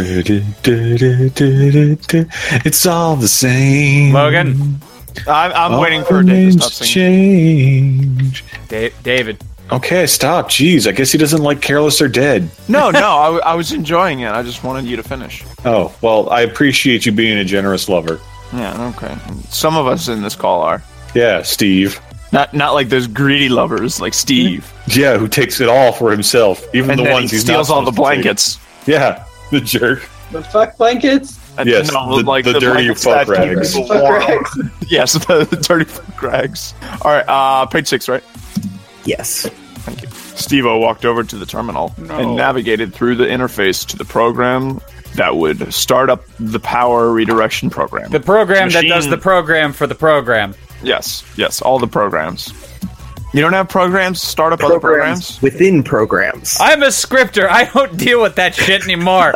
It's all the same. Logan. I'm waiting for David to stop singing. Change. David. Okay, stop. Jeez, I guess he doesn't like Careless or Dead. No, I was enjoying it. I just wanted you to finish. Oh, well, I appreciate you being a generous lover. Yeah, okay. Some of us in this call are. Yeah, Steve. Not like those greedy lovers like Steve. Yeah, who takes it all for himself, even and the then ones he he's steals not all the blankets. Yeah, the jerk. The fuck blankets? Yes, no, the dirty fuck rags. Yes, the dirty fuck rags. All right, page 6, right? Yes. Thank you. Steve-O walked over to the terminal and navigated through the interface to the program that would start up the power redirection program. The program that does the program for the program. Yes, all the programs. You don't have programs to start up other programs? Within programs. I'm a scripter. I don't deal with that shit anymore.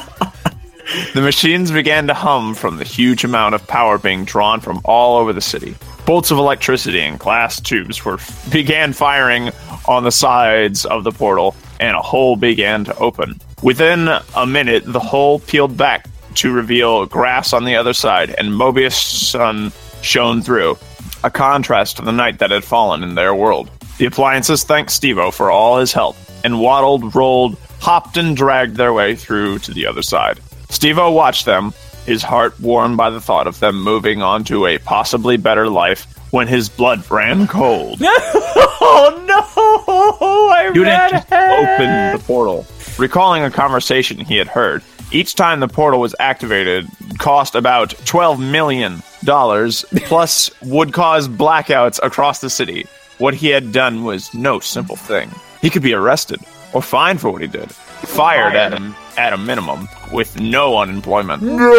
The machines began to hum from the huge amount of power being drawn from all over the city. Bolts of electricity and glass tubes began firing on the sides of the portal, and a hole began to open. Within a minute, the hole peeled back to reveal grass on the other side, and Mobius' sun shone through, a contrast to the night that had fallen in their world. The appliances thanked Steve-O for all his help, and waddled, rolled, hopped, and dragged their way through to the other side. Steve-O watched them, his heart warmed by the thought of them moving on to a possibly better life, when his blood ran cold. Oh no! Student opened the portal, recalling a conversation he had heard. Each time the portal was activated, cost about $12 million, plus would cause blackouts across the city. What he had done was no simple thing. He could be arrested, or fined for what he did. Fired at a minimum, with no unemployment.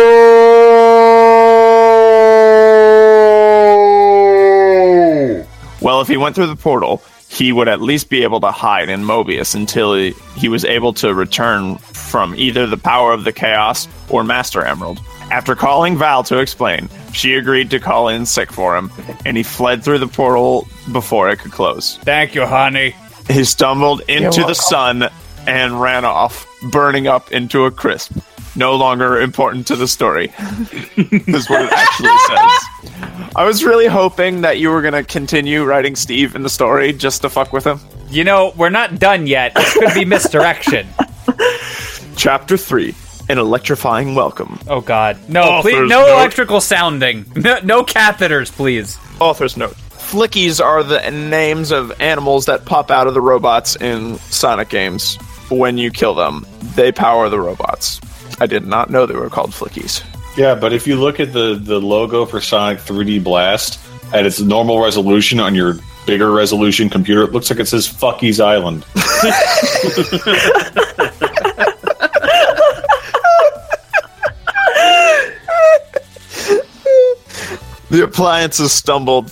Well, if he went through the portal, he would at least be able to hide in Mobius until he was able to return from either the power of the Chaos or Master Emerald. After calling Val to explain, she agreed to call in sick for him, and he fled through the portal before it could close. Thank you, honey. He stumbled into the sun and ran off, burning up into a crisp. No longer important to the story. Is what it actually says. I was really hoping that you were going to continue writing Steve in the story just to fuck with him. You know, we're not done yet. This could be misdirection. Chapter 3. An electrifying welcome. Oh, God. No, please, no electrical sounding. No catheters, please. Author's note. Flickies are the names of animals that pop out of the robots in Sonic games. When you kill them, they power the robots. I did not know they were called Flickies. Yeah, but if you look at the logo for Sonic 3D Blast at its normal resolution on your bigger resolution computer, it looks like it says Fucky's Island. The appliances stumbled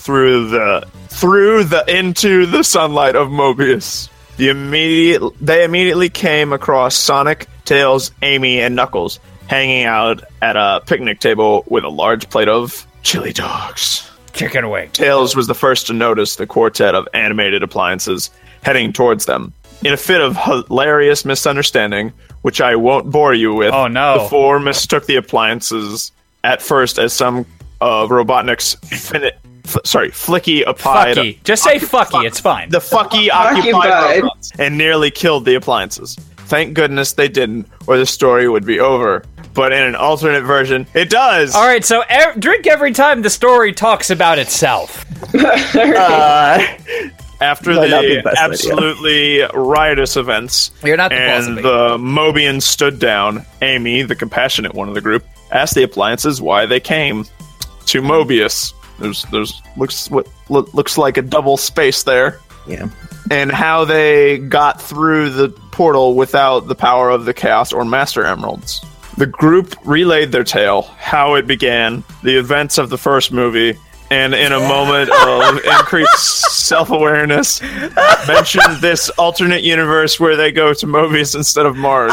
into the sunlight of Mobius. They immediately came across Sonic, Tails, Amy, and Knuckles hanging out at a picnic table with a large plate of chili dogs. Chicken wing. Tails was the first to notice the quartet of animated appliances heading towards them. In a fit of hilarious misunderstanding, which I won't bore you with, the four mistook the appliances at first as some of Robotnik's flicky-occupied... Fucky. Just say fucky, it's fine. The fucky-occupied robots, and nearly killed the appliances. Thank goodness they didn't, or the story would be over. But in an alternate version, it does! Alright, so drink every time the story talks about itself. After Might not be the the best idea. absolutely riotous events, You're not the boss of and me. the Mobians stood down, Amy, the compassionate one of the group, asked the appliances why they came to Mobius. There's looks like a double space there. Yeah. And how they got through the portal without the power of the Chaos or Master Emeralds. The group relayed their tale, how it began, the events of the first movie, and in a moment of increased self-awareness, mentioned this alternate universe where they go to Mobius instead of Mars.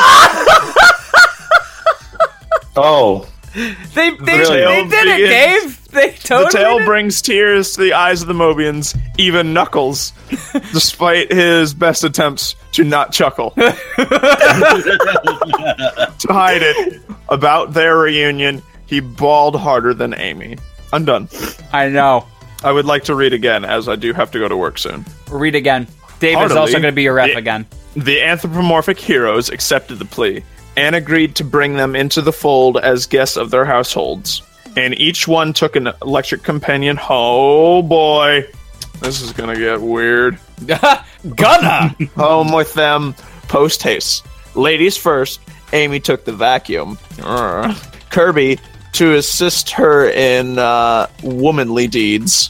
Oh. They did it, begins. Dave! They totally The tale did it. brings tears to the eyes of the Mobians, even Knuckles, despite his best attempts to not chuckle. To hide it, about their reunion, he bawled harder than Amy. I'm done. I know. I would like to read again, as I do have to go to work soon. Read again. Dave is Heartily, also going to be your ref the- again. The anthropomorphic heroes accepted the plea and agreed to bring them into the fold as guests of their households. And each one took an electric companion. Oh boy, this is gonna get weird. Gonna! Home with them post haste. Ladies first, Amy took the vacuum. Kirby to assist her in womanly deeds.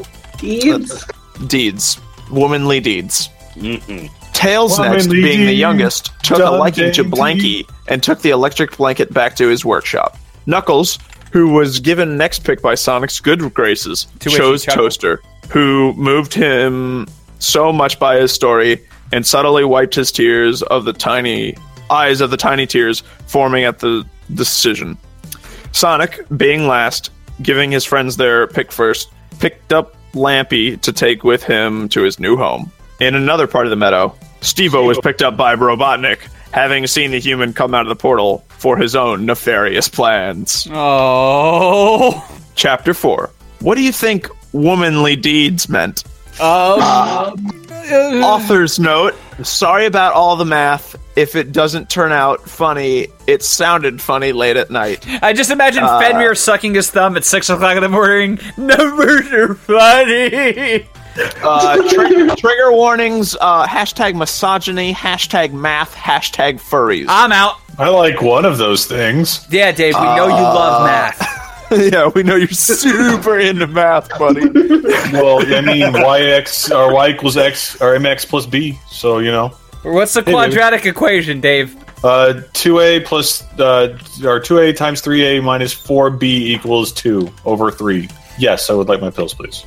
Deeds? Womanly deeds. Mhm. Tails Womanly next, being the deeds, youngest, took a done liking to dainty. Blanky and took the electric blanket back to his workshop. Knuckles, who was given next pick by Sonic's good graces, To which chose he chuckled. Toaster, who moved him so much by his story and subtly wiped his tears of the tiny eyes of the tiny tears forming at the decision. Sonic, being last, giving his friends their pick first, picked up Lampy to take with him to his new home. In another part of the meadow, Steve-O was picked up by Robotnik, having seen the human come out of the portal for his own nefarious plans. Oh. Chapter 4. What do you think womanly deeds meant? Author's note. Sorry about all the math. If it doesn't turn out funny, it sounded funny late at night. I just imagine Fenrir sucking his thumb at 6 o'clock in the morning. Numbers are funny. Trigger warnings, hashtag misogyny, hashtag math, hashtag furries. I'm out. I like one of those things. Yeah, Dave, we know you love math. Yeah, we know you're super into math, buddy. Well, I mean, yx or y equals x or mx plus b. So What's the quadratic equation, Dave? 2a plus or 2a times 3a minus 4b equals 2 over 3. Yes, I would like my pills, please.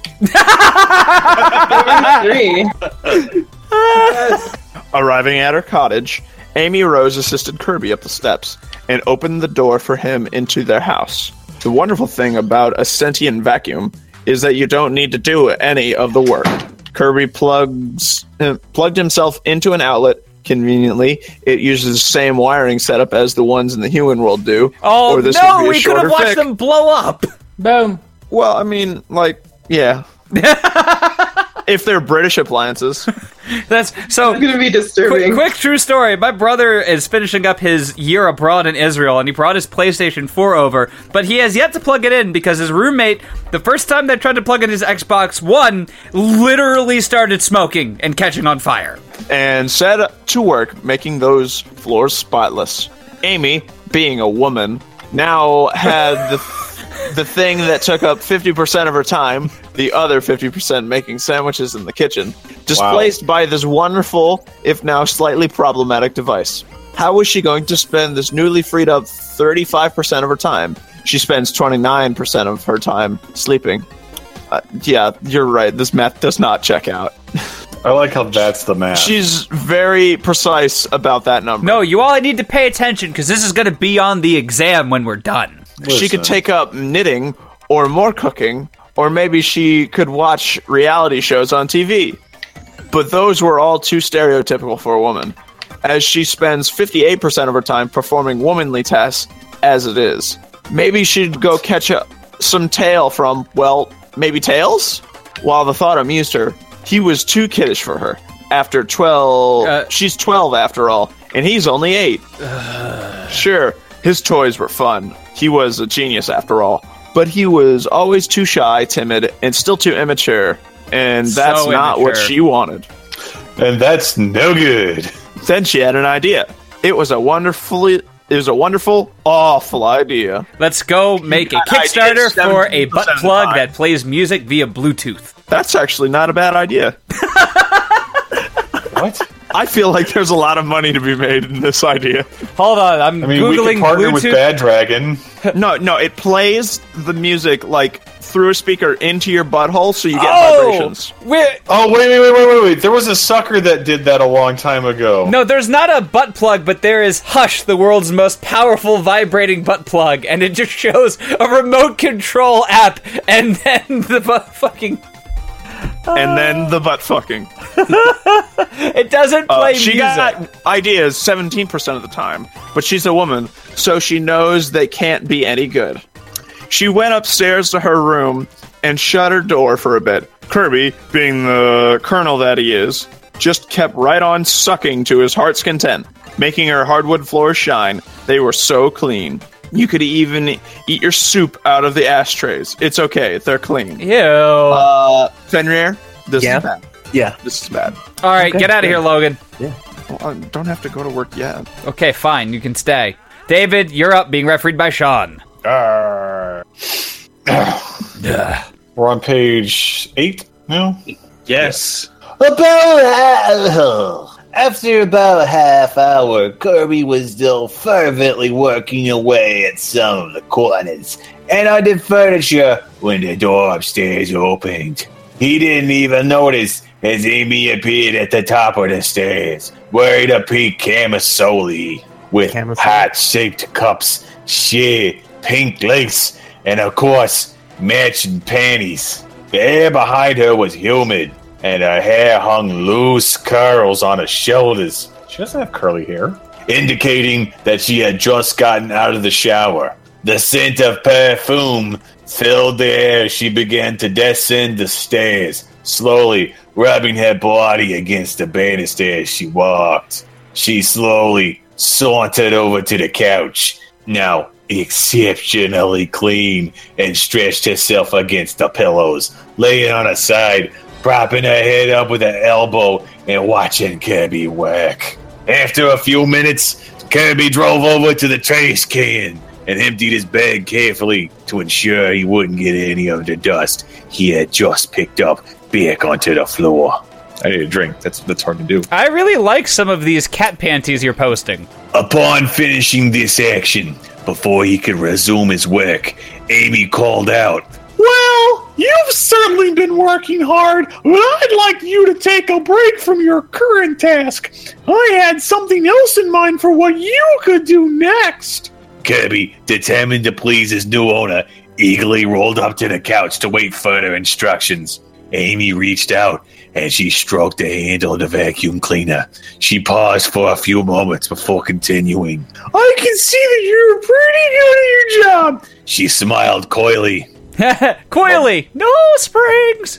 3. Arriving at her cottage, Amy Rose assisted Kirby up the steps and opened the door for him into their house. The wonderful thing about a sentient vacuum is that you don't need to do any of the work. Kirby plugged himself into an outlet. Conveniently, it uses the same wiring setup as the ones in the human world do. Oh, or this no, would be a we could shorter have watched fic. them blow up. Boom. Well, I mean, yeah. If they're British appliances. That's so. It's gonna be disturbing. Quick true story. My brother is finishing up his year abroad in Israel, and he brought his PlayStation 4 over, but he has yet to plug it in because his roommate, the first time they tried to plug in his Xbox One, literally started smoking and catching on fire. And set to work making those floors spotless. Amy, being a woman, now had the thing that took up 50% of her time, the other 50% making sandwiches in the kitchen, displaced by this wonderful, if now slightly problematic device. How was she going to spend this newly freed up 35% of her time? She spends 29% of her time sleeping. Yeah, you're right. This math does not check out. I like how that's the math. She's very precise about that number. No, you all need to pay attention because this is going to be on the exam when we're done. She could take up knitting or more cooking, or maybe she could watch reality shows on TV. But those were all too stereotypical for a woman, as she spends 58% of her time performing womanly tasks as it is. Maybe she'd go catch some tail from, well, maybe Tails? While the thought amused her, he was too kiddish for her. After 12... she's 12 after all, and he's only 8. Sure, his toys were fun. He was a genius after all. But he was always too shy, timid, and still too immature. And that's So not what immature. she wanted. And that's no good. Then she had an idea. It was a wonderful, awful idea. Let's go make a got Kickstarter ideas for a 17% butt of the plug time. that plays music via Bluetooth. That's actually not a bad idea. What? I feel like there's a lot of money to be made in this idea. Hold on, I'm I mean, we Googling could partner Bluetooth. with Bad Dragon. No, it plays the music like through a speaker into your butthole, so you get Oh! vibrations. Oh, wait. There was a sucker that did that a long time ago. No, there's not a butt plug, but there is Hush, the world's most powerful vibrating butt plug, and it just shows a remote control app, and then the fucking... And then the butt fucking. It doesn't play She music. got ideas 17% of the time, but she's a woman, so she knows they can't be any good. She went upstairs to her room and shut her door for a bit. Kirby, being the colonel that he is, just kept right on sucking to his heart's content, making her hardwood floors shine. They were so clean. You could even eat your soup out of the ashtrays. It's okay, they're clean. Ew. Fenrir, this Yeah? is bad. Yeah. This is bad. All right, Okay, get out of here, Logan. Well, I don't have to go to work yet. Okay, fine, you can stay. David, you're up, being refereed by Sean. We're on page 8 now? Yes. After about a half hour, Kirby was still fervently working away at some of the corners and on the furniture when the door upstairs opened. He didn't even notice as Amy appeared at the top of the stairs, wearing a pink camisole with heart-shaped cups, sheer pink lace, and of course, matching panties. The air behind her was humid, and her hair hung loose curls on her shoulders. She doesn't have curly hair. Indicating that she had just gotten out of the shower. The scent of perfume filled the air as she began to descend the stairs, slowly rubbing her body against the banister as she walked. She slowly sauntered over to the couch, now exceptionally clean, and stretched herself against the pillows, laying on her side, propping her head up with her elbow and watching Kirby work. After a few minutes, Kirby drove over to the trash can and emptied his bag carefully to ensure he wouldn't get any of the dust he had just picked up back onto the floor. I need a drink. That's hard to do. I really like some of these cat panties you're posting. Upon finishing this action, before he could resume his work, Amy called out, "Well, you've certainly been working hard, but I'd like you to take a break from your current task. I had something else in mind for what you could do next." Kirby, determined to please his new owner, eagerly rolled up to the couch to wait further instructions. Amy reached out and she stroked the handle of the vacuum cleaner. She paused for a few moments before continuing. "I can see that you're pretty good at your job." She smiled coyly. Coily! No springs!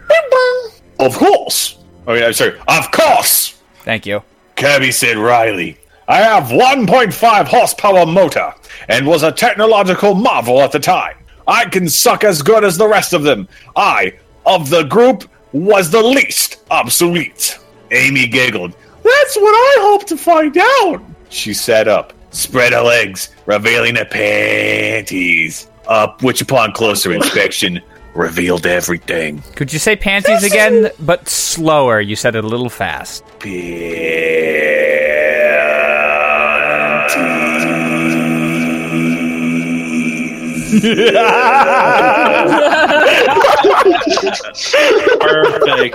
"Of course." Okay, I'm sorry. "Of course." Thank you. Kirby said wryly. I have 1.5 horsepower motor and was a technological marvel at the time. I can suck as good as the rest of them. I, of the group, was the least obsolete. Amy giggled. "That's what I hope to find out." She sat up, spread her legs, revealing her panties, which upon closer inspection revealed everything. Could you say panties again, but slower? You said it a little fast. Perfect.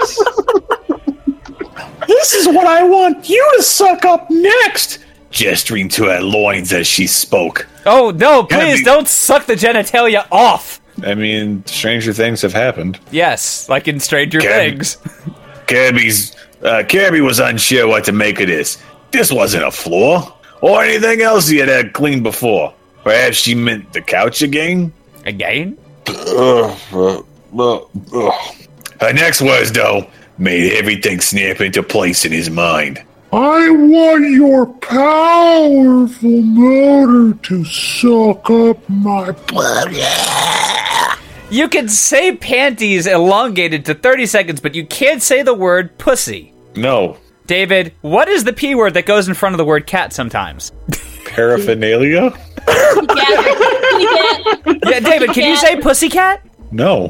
"This is what I want you to suck up next," gesturing to her loins as she spoke. Oh, no, please don't suck the genitalia off. I mean, stranger things have happened. Yes, like in Stranger Things. Kirby was unsure what to make of this. This wasn't a floor, or anything else he had had cleaned before. Perhaps she meant the couch again? Again? Her next words, though, made everything snap into place in his mind. "I want your powerful motor to suck up my blood." You can say panties elongated to 30 seconds, but you can't say the word pussy. No. David, what is the P word that goes in front of the word cat sometimes? Paraphernalia? Yeah, David, can you say pussycat? No.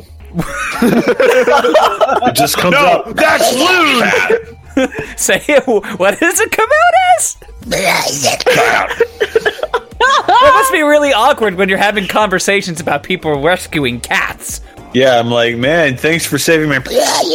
It just comes out. That's lewd! Say it. What does it come out as? It must be really awkward when you're having conversations about people rescuing cats. Yeah, I'm like, man, thanks for saving my.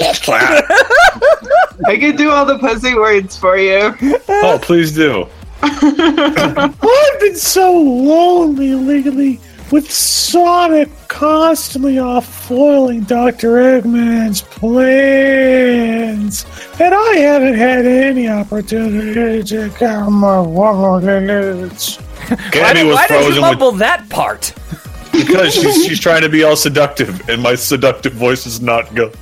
I could do all the pussy words for you. Oh, please do. I've been so lonely lately with Sonic constantly off foiling Dr. Eggman's plans. And I haven't had any opportunity to count my walnuts. Why did you mumble that part? Because she's trying to be all seductive, and my seductive voice is not good.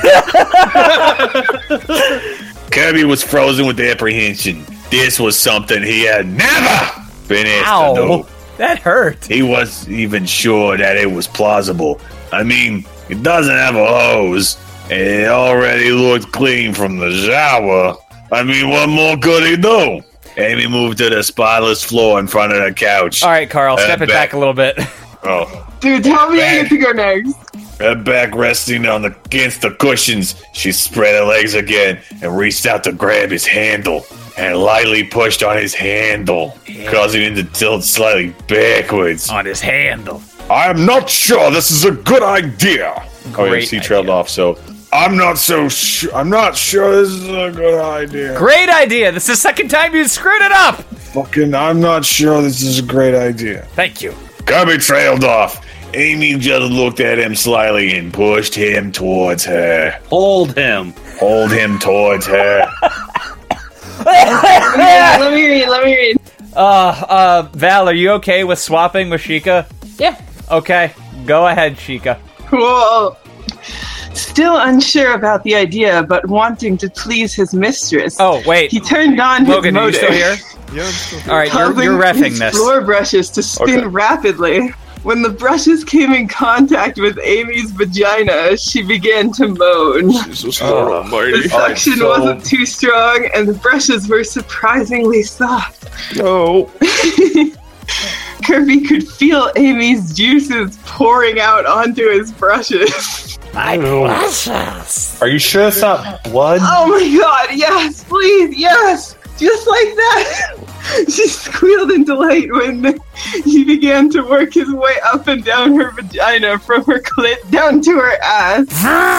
Kirby was frozen with apprehension. This was something he had never been asked to do. That hurt. He wasn't even sure that it was plausible. I mean, it doesn't have a hose, and it already looked clean from the shower. I mean, what more could he do? Amy moved to the spotless floor in front of the couch. All right, Carl, step it back a little bit. Oh. Dude, tell me I get to go next. Her back resting against the cushions, she spread her legs again and reached out to grab his handle and lightly pushed on his handle, causing him to tilt slightly backwards. On his handle. I'm not sure this is a good idea. He trailed off, so I'm not so sure. I'm not sure this is a good idea. Great idea. This is the second time you screwed it up. I'm not sure this is a great idea. Thank you. Kirby trailed off. Amy just looked at him slyly and pushed him towards her. Hold him towards her. Let me read. Val, are you okay with swapping with Sheikah? Yeah. Okay, go ahead, Sheikah. Cool. Still unsure about the idea, but wanting to please his mistress. Oh, wait. He turned on Logan, his motor. are you still here? Yeah, I'm still here. All right, you're causing reffing his this. floor brushes to spin rapidly. When the brushes came in contact with Amy's vagina, she began to moan. Jesus Lord Almighty. The suction wasn't too strong, and the brushes were surprisingly soft. No. Kirby could feel Amy's juices pouring out onto his brushes. My precious. Are you sure it's not blood? Oh my god, yes, please, yes! Just like that! She squealed in delight when he began to work his way up and down her vagina from her clit down to her ass.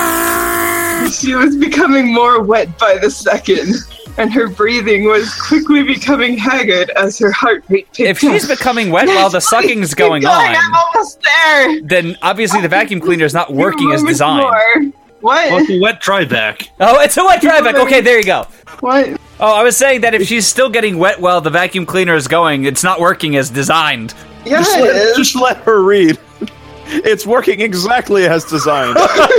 She was becoming more wet by the second, and her breathing was quickly becoming haggard as her heart rate picked If she's up. becoming wet while the sucking's going I'm on, almost there! then obviously the vacuum cleaner is not working as designed. More. What? Well, it's a wet dry back. Oh, it's a wet dry vac. Okay, there you go. What? Oh, I was saying that if she's still getting wet while the vacuum cleaner is going, it's not working as designed. Yeah, Just let her read. It's working exactly as designed.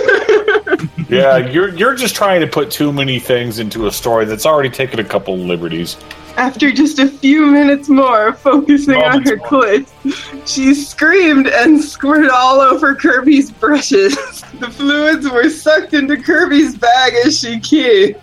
Yeah, you're just trying to put too many things into a story that's already taken a couple liberties. After just a few minutes more focusing on her clit, she screamed and squirted all over Kirby's brushes. The fluids were sucked into Kirby's bag as she keyed.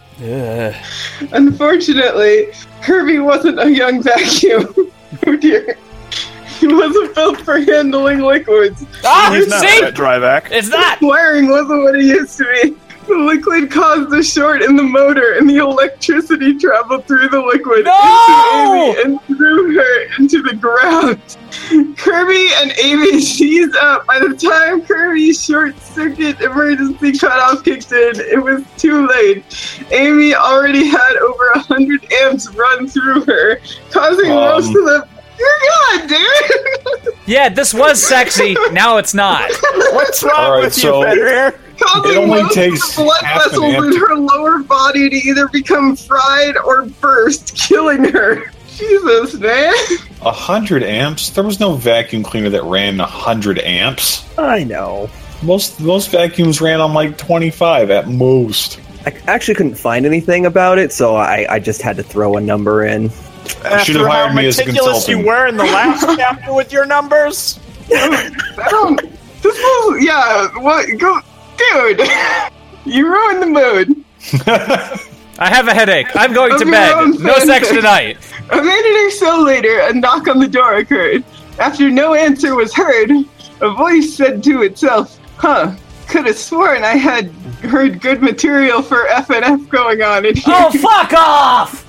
Unfortunately, Kirby wasn't a young vacuum. Oh dear. He wasn't built for handling liquids. He's not a dry vac. It's not! Wiring wasn't what it used to be. The liquid caused a short in the motor, and the electricity traveled through the liquid into Amy and threw her into the ground. Kirby and Amy seized up. By the time Kirby's short-circuit emergency cutoff kicked in, it was too late. Amy already had over 100 amps run through her, causing most of the... You're good, dude! Yeah, this was sexy. Now it's not. What's wrong with you, Fenrir? Causing It only most takes of the blood half an vessels amp in to- her lower body to either become fried or burst, killing her. Jesus, man. 100 amps? There was no vacuum cleaner that ran 100 amps. I know. Most vacuums ran on like 25 at most. I actually couldn't find anything about it, so I just had to throw a number in. should have hired me as a meticulous you consultant. were in the last chapter with your numbers. This was, what? Go, dude. You ruined the mood. I have a headache. I'm going to Of your bed. own No sex fanfic. tonight. A minute or so later, a knock on the door occurred. After no answer was heard, a voice said to itself, could have sworn I had heard good material for FNF going on in here. Oh, fuck off!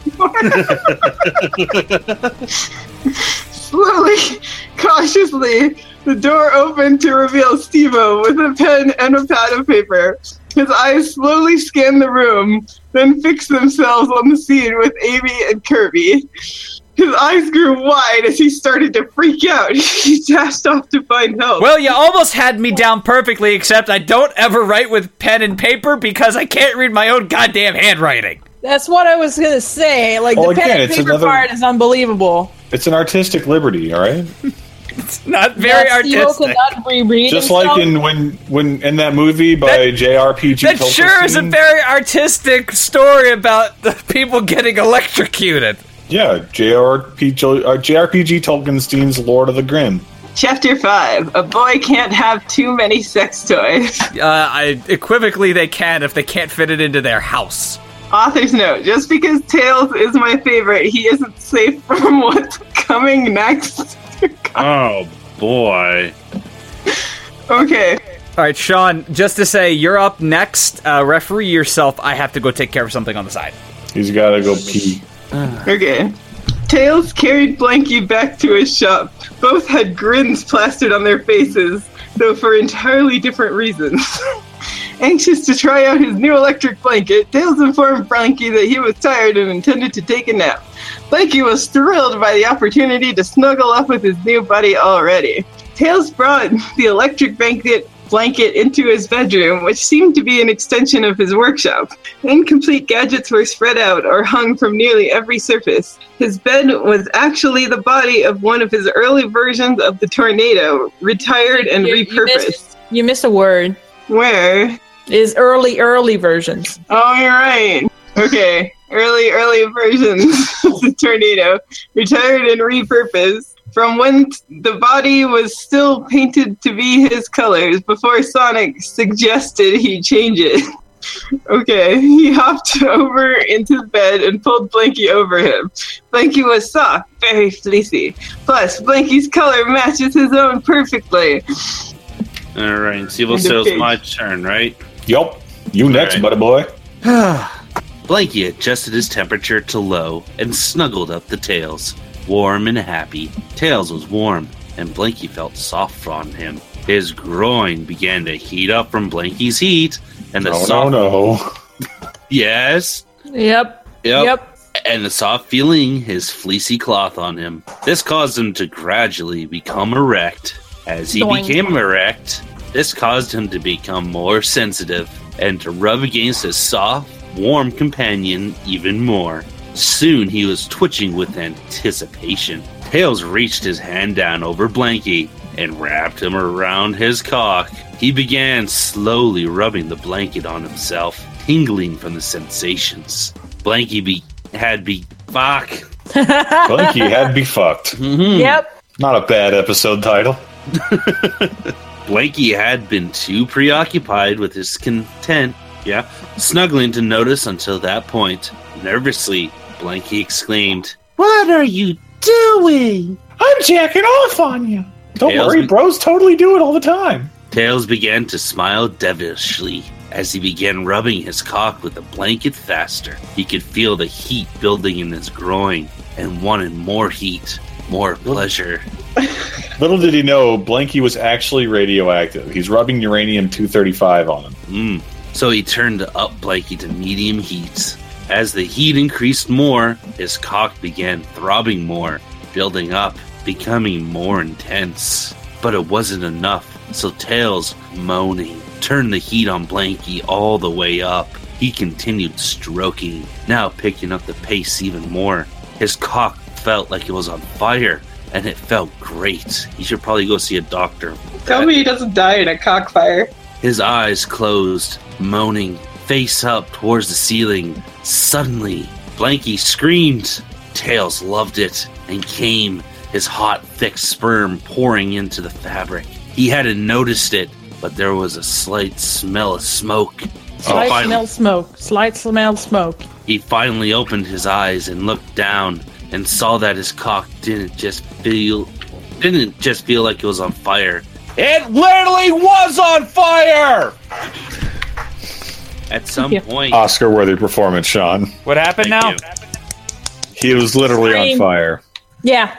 Slowly, cautiously, the door opened to reveal Steve-O with a pen and a pad of paper. His eyes slowly scanned the room, then fixed themselves on the scene with Amy and Kirby. His eyes grew wide as he started to freak out. He dashed off to find help. Well, you almost had me down perfectly, except I don't ever write with pen and paper because I can't read my own goddamn handwriting. That's what I was gonna say. Like, Well, the pen again, and it's paper another- part is unbelievable. It's an artistic liberty, all right? It's not very Steve-O artistic. cannot reread Just himself. like in when in that movie by J.R.P.G. That sure is a very artistic story about the people getting electrocuted. Yeah, J.R.P.G. Tolkienstein's Lord of the Grimm. Chapter 5. A boy can't have too many sex toys. Equivocally, they can if they can't fit it into their house. Author's note. Just because Tails is my favorite, he isn't safe from what's coming next. Oh, boy. Okay. All right, Sean, just to say, you're up next. Referee yourself. I have to go take care of something on the side. He's got to go pee. Okay. Tails carried Blanky back to his shop. Both had grins plastered on their faces, though for entirely different reasons. Anxious to try out his new electric blanket, Tails informed Blanky that he was tired and intended to take a nap. Blanky was thrilled by the opportunity to snuggle up with his new buddy already. Tails brought the electric blanket into his bedroom, which seemed to be an extension of his workshop. Incomplete gadgets were spread out or hung from nearly every surface. His bed was actually the body of one of his early versions of the Tornado, retired and repurposed. You missed a word. Where? Is early versions. Oh, you're right. Okay. Early versions of the Tornado, retired and repurposed. From when the body was still painted to be his colors before Sonic suggested he change it. Okay, he hopped over into the bed and pulled Blanky over him. Blanky was soft, very fleecy. Plus, Blanky's color matches his own perfectly. All right, Steve, so it's my turn, right? Yup. You next, right. buddy boy. Blanky adjusted his temperature to low and snuggled up to Tails. Warm and happy, Tails was warm, and Blanky felt soft on him. His groin began to heat up from Blanky's heat, and the No. Yes. Yep. And the soft feeling his fleecy cloth on him. This caused him to gradually become erect. As he Doink. became erect, this caused him to become more sensitive and to rub against his soft, warm companion even more. Soon he was twitching with anticipation. Tails reached his hand down over Blanky and wrapped him around his cock. He began slowly rubbing the blanket on himself, tingling from the sensations. Blanky had be fucked. Blanky had be fucked. Yep. Not a bad episode title. Blanky had been too preoccupied with his content, snuggling to notice until that point. Nervously, Blanky exclaimed, "What are you doing? I'm jacking off on you." Don't Tails worry, bros totally do it all the time. Tails began to smile devilishly as he began rubbing his cock with the blanket faster. He could feel the heat building in his groin and wanted more heat, more pleasure. Little did he know, Blanky was actually radioactive. He's rubbing uranium-235 on him. So he turned up Blanky to medium heat. As the heat increased more, his cock began throbbing more, building up, becoming more intense. But it wasn't enough, so Tails, moaning, turned the heat on Blanky all the way up. He continued stroking, now picking up the pace even more. His cock felt like it was on fire, and it felt great. He should probably go see a doctor. Tell me he doesn't die in a cockfire. His eyes closed, moaning, face up towards the ceiling. Suddenly, Blanky screamed. Tails loved it and came, his hot, thick sperm pouring into the fabric. He hadn't noticed it, but there was a slight smell of smoke. Slight smell smoke. He finally opened his eyes and looked down and saw that his cock didn't just feel like it was on fire. It literally was on fire! At some point... Oscar-worthy performance, Sean. What happened now? He was literally on fire. Yeah.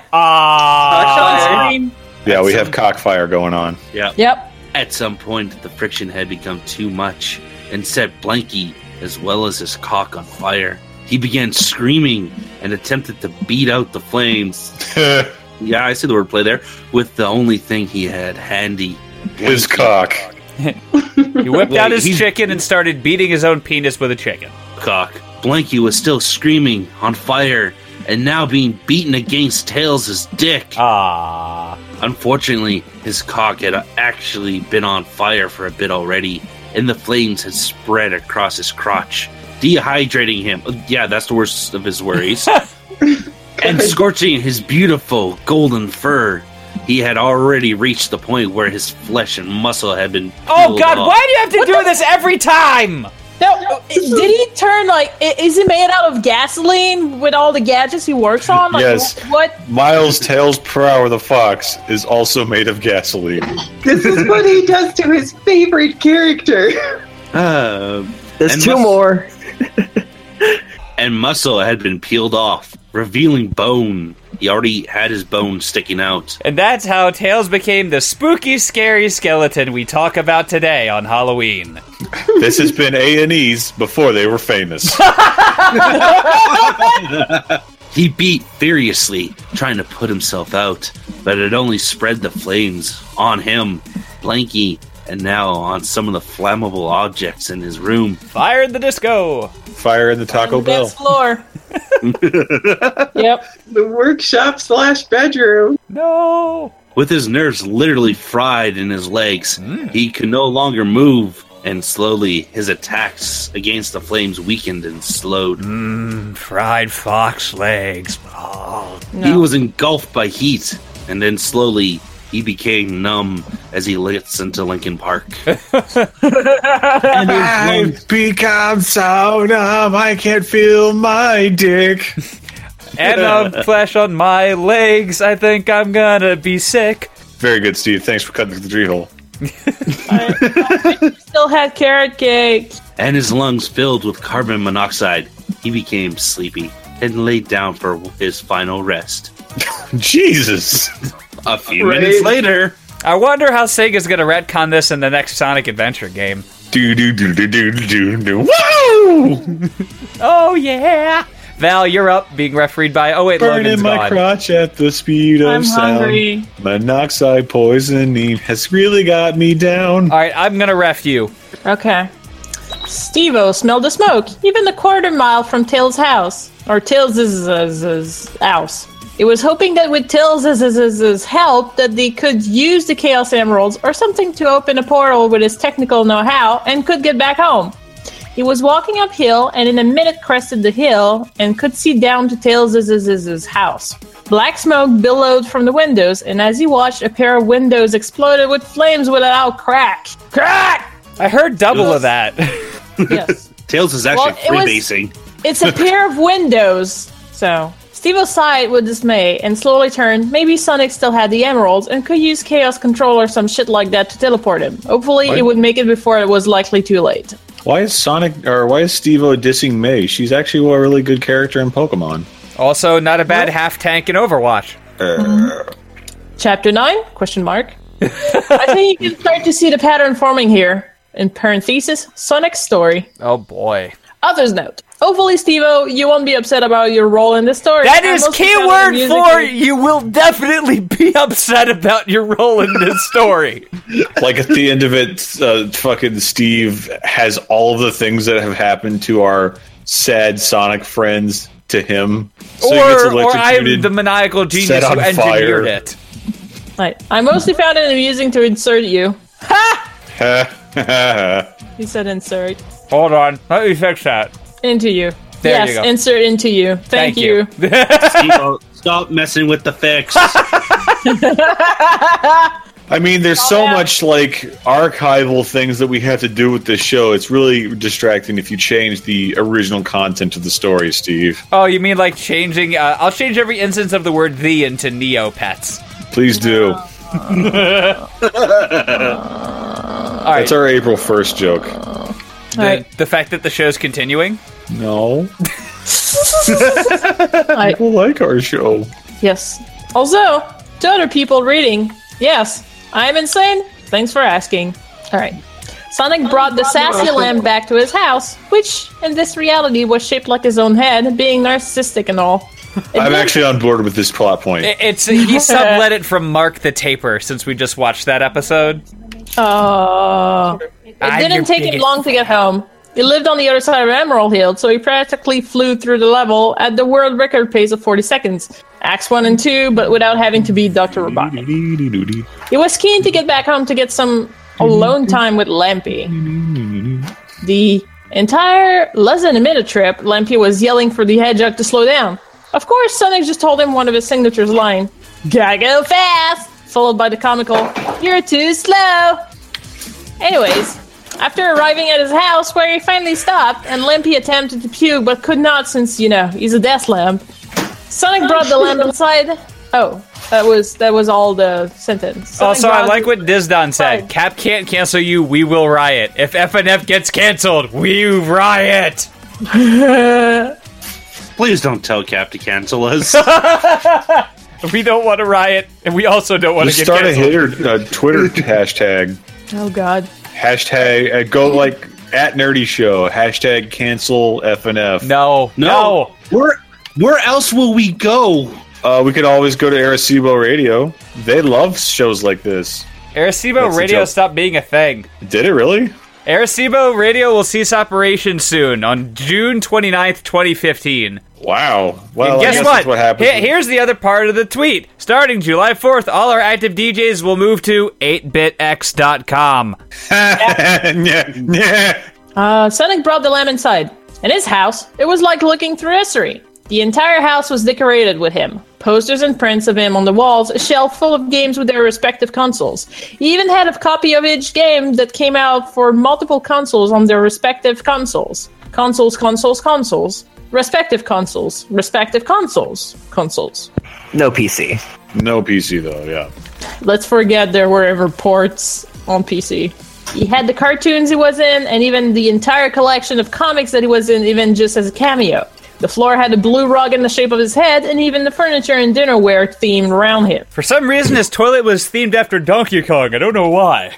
Yeah, we have cockfire going on. Yeah. Yep. At some point, the friction had become too much and set Blanky, as well as his cock, on fire. He began screaming and attempted to beat out the flames. Yeah, I see the wordplay there. With the only thing he had handy. His cock. He whipped out his chicken and started beating his own penis with a chicken. Cock. Blanky was still screaming, on fire, and now being beaten against Tails' dick. Unfortunately, his cock had actually been on fire for a bit already, and the flames had spread across his crotch, dehydrating him. Yeah, that's the worst of his worries. And scorching his beautiful golden fur. He had already reached the point where his flesh and muscle had been Oh God, off. why do you have to do this every time? No, did he turn is he made out of gasoline with all the gadgets he works on? Yes. What? Miles Tails per Hour the Fox is also made of gasoline. This is what he does to his favorite character. There's two more. And muscle had been peeled off, revealing bone. He already had his bone sticking out. And that's how Tails became the spooky, scary skeleton we talk about today on Halloween. This has been A&E's before they were famous. He beat furiously, trying to put himself out, but it only spread the flames on him, Blanky, and now on some of the flammable objects in his room. Fire in the disco! Fire in the Taco Bell. Dance floor. Yep. The workshop/bedroom. No! With his nerves literally fried in his legs, he could no longer move, and slowly his attacks against the flames weakened and slowed. Fried fox legs. Oh. He was engulfed by heat, and then slowly he became numb as he listened to Linkin Park. I've become so numb, I can't feel my dick. And flesh on my legs, I think I'm gonna be sick. Very good, Steve. Thanks for cutting through the tree hole. Still had carrot cake. And his lungs filled with carbon monoxide. He became sleepy and laid down for his final rest. Jesus! A few minutes later... I wonder how Sega's gonna retcon this in the next Sonic Adventure game. Woo! Oh yeah! Val, you're up, being refereed by... Oh wait, Burning Logan's my gone. crotch at the speed of I'm sound. hungry. Monoxide poisoning has really got me down. Alright, I'm gonna ref you. Okay. Steve-O smelled the smoke, even a quarter mile from Tails' house. Or Tails' house. He was hoping that with Tails' help that they could use the Chaos Emeralds or something to open a portal with his technical know-how and could get back home. He was walking uphill and in a minute crested the hill and could see down to Tails' house. Black smoke billowed from the windows, and as he watched, a pair of windows exploded with flames with a loud crack. Crack! I heard double of that. Yes. Tails is actually Well, freebasing. It's a pair of windows. So, Steve-O sighed with dismay and slowly turned. Maybe Sonic still had the emeralds and could use Chaos Control or some shit like that to teleport him. Hopefully, What? it would make it before it was likely too late. Why is Steve-O dissing May? She's actually a really good character in Pokemon. Also, not a bad half tank in Overwatch. Chapter 9? Question mark. I think you can start to see the pattern forming here. In parenthesis, Sonic's story. Oh boy. Author's note. Hopefully, Steve-O, you won't be upset about your role in this story. That I'm is mostly keyword found in the for music- you will definitely be upset about your role in this story. Like at the end of it, fucking Steve has all of the things that have happened to our sad Sonic friends to him. So he gets or I'm electrocuted, the maniacal genius set who on engineered fire. it. Right. I mostly found it amusing to insert you. He said insert. Hold on, let me fix that. Into you. There yes, you go. insert into you. Thank you. Steve-O, stop messing with the fix. I mean, there's so much like archival things that we have to do with this show. It's really distracting if you change the original content of the story, Steve. Oh, you mean like changing? I'll change every instance of the word "the" into Neopets. Please do. That's our April 1st joke. The fact that the show's continuing? No. People like our show. Yes. Also, to other people reading, yes, I'm insane. Thanks for asking. Alright. Sonic brought the sassy lamp back to his house, which, in this reality, was shaped like his own head, being narcissistic and all. I'm actually on board with this plot point. He sublet it from Mark the Taper, since we just watched that episode. Oh. It didn't take him long to get home. He lived on the other side of Emerald Hill, so he practically flew through the level at the world record pace of 40 seconds. Acts 1 and 2, but without having to beat Dr. Robotnik. He was keen to get back home to get some alone time with Lampy. The entire less than a minute trip, Lampy was yelling for the hedgehog to slow down. Of course, Sonic just told him one of his signature's line, "Gotta go fast!" followed by the comical, "You're too slow!" Anyways, after arriving at his house, where he finally stopped, and Lampy attempted to puke but could not since, he's a death lamp, Sonic brought the lamp inside. Oh, that was all the sentence. Also, I like what Dizdon said. Cap can't cancel you, we will riot. If FNF gets canceled, we riot! Please don't tell Cap to cancel us. We don't want to riot, and we also don't want to get start canceled. a Twitter hashtag. Oh, God. Hashtag, go like at Nerdy Show. Hashtag cancel FNF. No. Where else will we go? We could always go to Arecibo Radio. They love shows like this. Arecibo Radio stopped being a thing. Did it really? Arecibo Radio will cease operation soon on June 29th, 2015. Wow. Well, and guess I guess what? That's what happens. Here's the other part of the tweet. Starting July 4th, all our active DJs will move to 8bitx.com. Sonic brought the lamp inside. In his house, it was like looking through history. The entire house was decorated with him. Posters and prints of him on the walls, a shelf full of games with their respective consoles. He even had a copy of each game that came out for multiple consoles on their respective consoles. Consoles. Respective consoles. Consoles. No PC. No PC, though, yeah. Let's forget there were ever ports on PC. He had the cartoons he was in, and even the entire collection of comics that he was in, even just as a cameo. The floor had a blue rug in the shape of his head, and even the furniture and dinnerware themed around him. For some reason, his toilet was themed after Donkey Kong. I don't know why.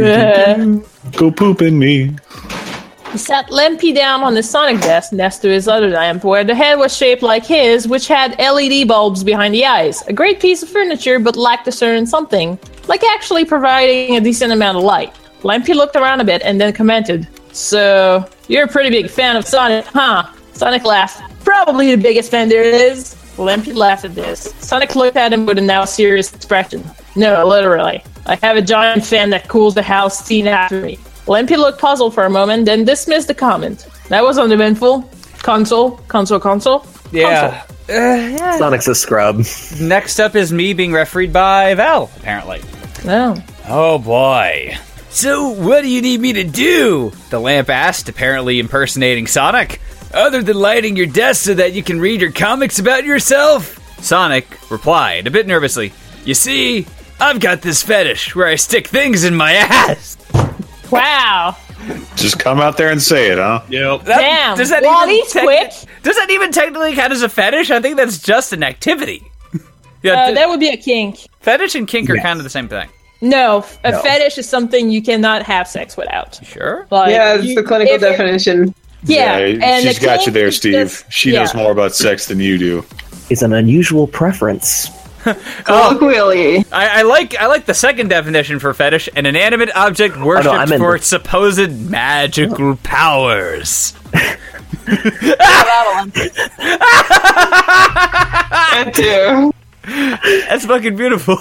Go poop in me. He sat Lampy down on the Sonic desk next to his other lamp, where the head was shaped like his, which had LED bulbs behind the eyes. A great piece of furniture, but lacked a certain something, like actually providing a decent amount of light. Lampy looked around a bit and then commented, "So, you're a pretty big fan of Sonic, huh?" Sonic laughed. "Probably the biggest fan there is." Lampy laughed at this. Sonic looked at him with a now serious expression. "No, literally. I have a giant fan that cools the house scene after me." Lampy looked puzzled for a moment, then dismissed the comment. "That was uneventful. Console. Yeah. Yeah. Sonic's a scrub. Next up is me being refereed by Val, apparently. Oh boy. "So, what do you need me to do?" the lamp asked, apparently impersonating Sonic. "Other than lighting your desk so that you can read your comics about yourself?" Sonic replied, a bit nervously, "You see, I've got this fetish where I stick things in my ass." Wow. Just come out there and say it, huh? Yep. Damn. Does that even technically count as a fetish? I think that's just an activity. That would be a kink. Fetish and kink are kind of the same thing. No, a fetish is something you cannot have sex without. Sure? It's the clinical definition. Yeah, and she's got you there, Steve. She knows more about sex than you do. It's an unusual preference. Colloquially. I like the second definition for fetish: an inanimate object worshipped for its supposed magical powers. That too. That's fucking beautiful.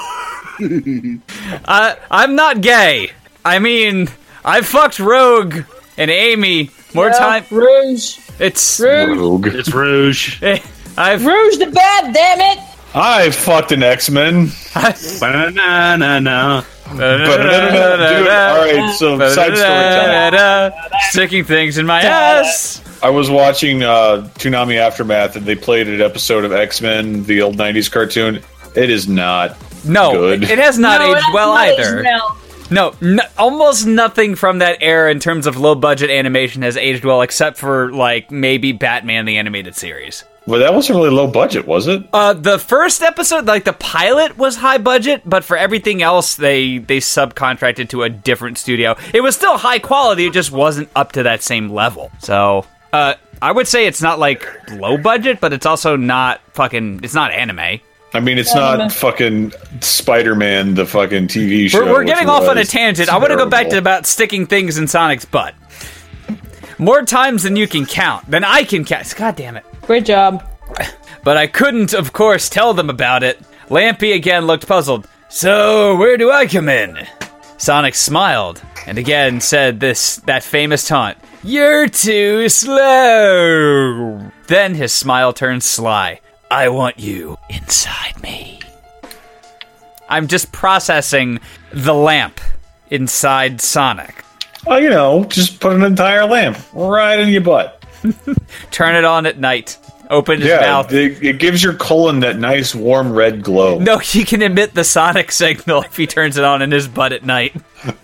I'm not gay. I mean, I fucked Rogue and Amy more time. Rouge. It's Rogue. It's Rouge. Rouge the Bad, damn it! I fucked an X-Men. Ba-na-na-na-na. Dude, all right, so side story time. Sticking things in my ass. I was watching Toonami Aftermath, and they played an episode of X-Men, the old 90s cartoon. It is not good. It has not aged well either. No, almost nothing from that era in terms of low-budget animation has aged well, except for, like, maybe Batman the Animated Series. Well, that wasn't really low budget, was it? The first episode, like, the pilot was high budget, but for everything else, they subcontracted to a different studio. It was still high quality, it just wasn't up to that same level. So, I would say it's not, like, low budget, but it's also not it's not anime. I mean, it's not fucking Spider-Man, the fucking TV show. We're getting off on a tangent. I want to go back to about sticking things in Sonic's butt. More times than you can count. Than I can count. God damn it. Great job. But I couldn't, of course, tell them about it. Lampy again looked puzzled. So, where do I come in? Sonic smiled, and again said that famous taunt. You're too slow. Then his smile turned sly. I want you inside me. I'm just processing the lamp inside Sonic. Oh, just put an entire lamp right in your butt. Turn it on at night. Open his mouth. It gives your colon that nice warm red glow. No, he can emit the Sonic signal if he turns it on in his butt at night.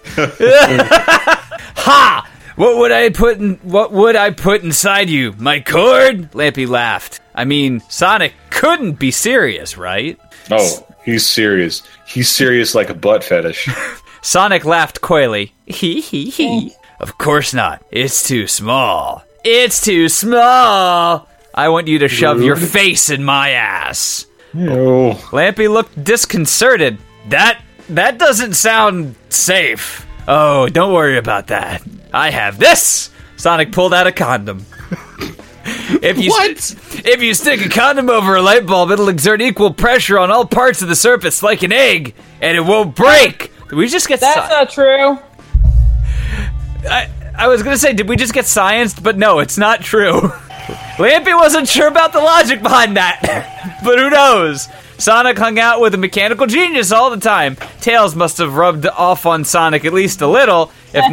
Ha! What would I put inside you? My cord? Lampy laughed. I mean, Sonic couldn't be serious, right? Oh, he's serious. He's serious like a butt fetish. Sonic laughed coyly. Hee hee hee. Of course not. It's too small. It's too small. I want you to shove your face in my ass. Ew. Lampy looked disconcerted. That doesn't sound safe. Oh, don't worry about that. I have this. Sonic pulled out a condom. If you stick a condom over a light bulb, it'll exert equal pressure on all parts of the surface like an egg, and it won't break. Did we just get That's not true. I was gonna say, did we just get scienced? But no, it's not true. Lampy wasn't sure about the logic behind that. But who knows? Sonic hung out with a mechanical genius all the time. Tails must have rubbed off on Sonic at least a little, if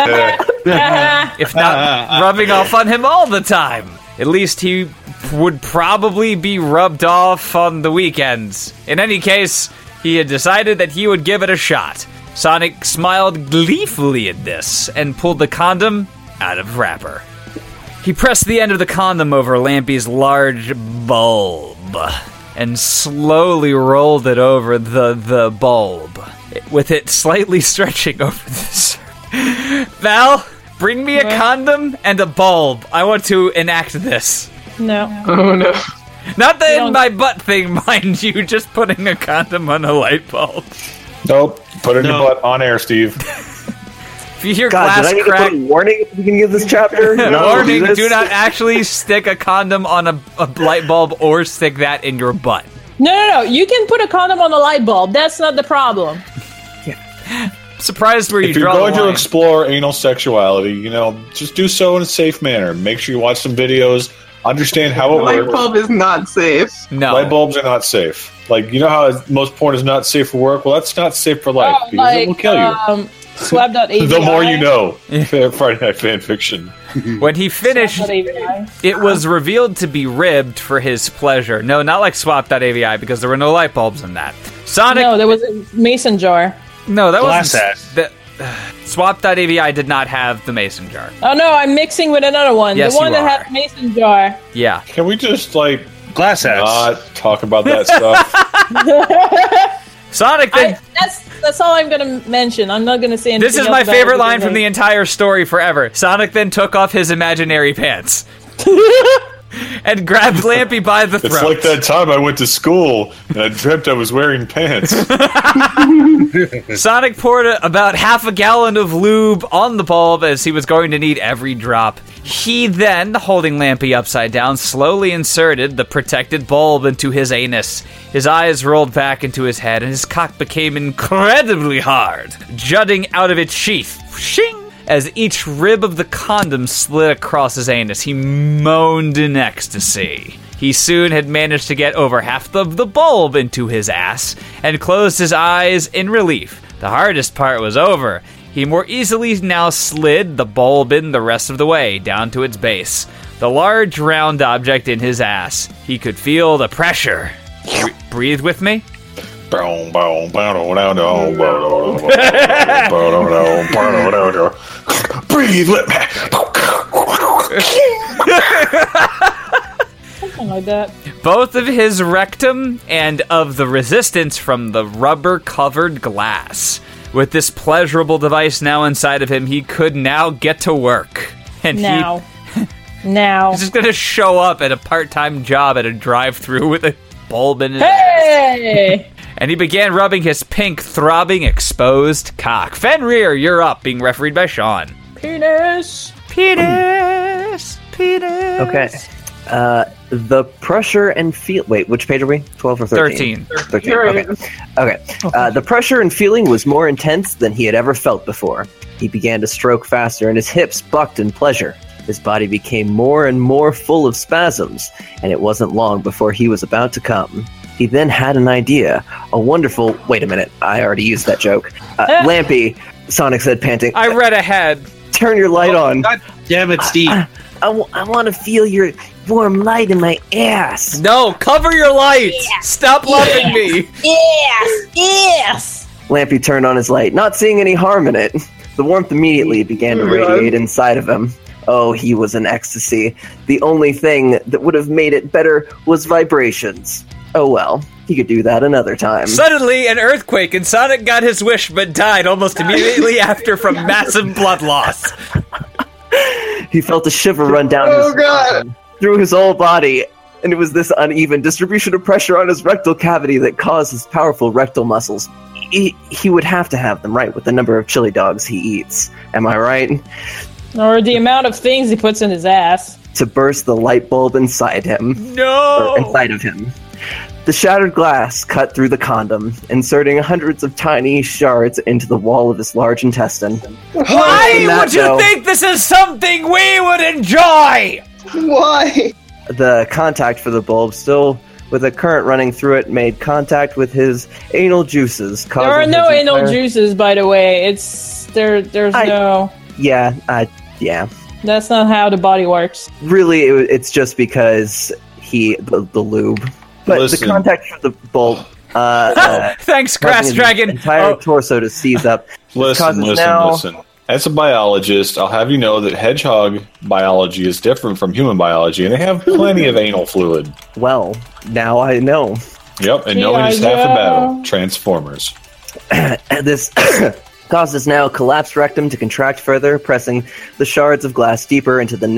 not rubbing off on him all the time. At least he would probably be rubbed off on the weekends. In any case, he had decided that he would give it a shot. Sonic smiled gleefully at this and pulled the condom out of wrapper. He pressed the end of the condom over Lampy's large bulb and slowly rolled it over the bulb, with it slightly stretching over the surface. Val, bring me a condom and a bulb. I want to enact this. No. Oh, no. Not the in my butt thing, mind you, just putting a condom on a light bulb. Nope. Put it in your butt on air, Steve. If you hear God, glass did I need crack... to put a warning at the beginning of this chapter? Warning, do not actually stick a condom on a light bulb or stick that in your butt. No. You can put a condom on a light bulb. That's not the problem. Surprised where you If you're draw the going to line. explore anal sexuality, just do so in a safe manner. Make sure you watch some videos, understand how it Light works. bulb is not safe. No. Light bulbs are not safe. Like, you know how most porn is not safe for work? Well, that's not safe for life, because it will kill you. Swab.avi. The more you know. Friday Night Fan Fiction. When he finished, it was revealed to be ribbed for his pleasure. No, not like swap.avi, because there were no light bulbs in that. Sonic... No, there was a mason jar. No, that Glass wasn't... Swap.avi did not have the mason jar. Oh no, I'm mixing with another one. Yes, the one you that are. had the mason jar. Yeah. Can we just, Glass ass. not talk about that stuff? Sonic then... That's all I'm gonna mention. I'm not gonna say anything. This is else my about favorite it line from because the entire story forever. Sonic then took off his imaginary pants. And grabbed Lampy by the throat. It's like that time I went to school and I dreamt I was wearing pants. Sonic poured about half a gallon of lube on the bulb as he was going to need every drop. He then, holding Lampy upside down, slowly inserted the protected bulb into his anus. His eyes rolled back into his head and his cock became incredibly hard, jutting out of its sheath. Shing! As each rib of the condom slid across his anus, he moaned in ecstasy. He soon had managed to get over half of the bulb into his ass and closed his eyes in relief. The hardest part was over. He more easily now slid the bulb in the rest of the way down to its base. The large round object in his ass. He could feel the pressure. Breathe with me. Breathe, let me. Something like that. Both of his rectum and of the resistance from the rubber-covered glass. With this pleasurable device now inside of him, he could now get to work. And Now. He's just going to show up at a part-time job at a drive-thru with a bulb in his Hey! And he began rubbing his pink, throbbing, exposed cock. Fenrir, you're up, being refereed by Sean. Penis! Okay. The pressure and feel. Wait, which page are we? 12 or 13? 13. Okay. The pressure and feeling was more intense than he had ever felt before. He began to stroke faster, and his hips bucked in pleasure. His body became more and more full of spasms, and it wasn't long before he was about to come. He then had an idea. A wonderful... Wait a minute. I already used that joke. Lampy, Sonic said, panting. I read ahead. Turn your light on. God damn it, Steve. I want to feel your warm light in my ass. No, cover your light. Yeah. Stop loving me. Yes. Lampy turned on his light, not seeing any harm in it. The warmth immediately began to radiate inside of him. Oh, he was in ecstasy. The only thing that would have made it better was vibrations. Oh well, he could do that another time. Suddenly, an earthquake, and Sonic got his wish but died almost immediately after from massive blood loss. He felt a shiver run down through his whole body, and it was this uneven distribution of pressure on his rectal cavity that caused his powerful rectal muscles. He would have to have them right with the number of chili dogs he eats. Am I right? Or the amount of things he puts in his ass. To burst the light bulb inside him. No! Or inside of him. The shattered glass cut through the condom, inserting hundreds of tiny shards into the wall of his large intestine. Why would you think this is something we would enjoy? Why? The contact for the bulb, still with a current running through it, made contact with his anal juices. There are no anal juices, by the way. There's no... Yeah. That's not how the body works. Really, it's just because the lube. But Listen. The contact for the bulb... Thanks, Grass Dragon. Entire torso to seize up. Listen. As a biologist, I'll have you know that hedgehog biology is different from human biology, and they have plenty of anal fluid. Well, now I know. Yep, and knowing is half the battle. Transformers. This causes now collapsed rectum to contract further, pressing the shards of glass deeper into the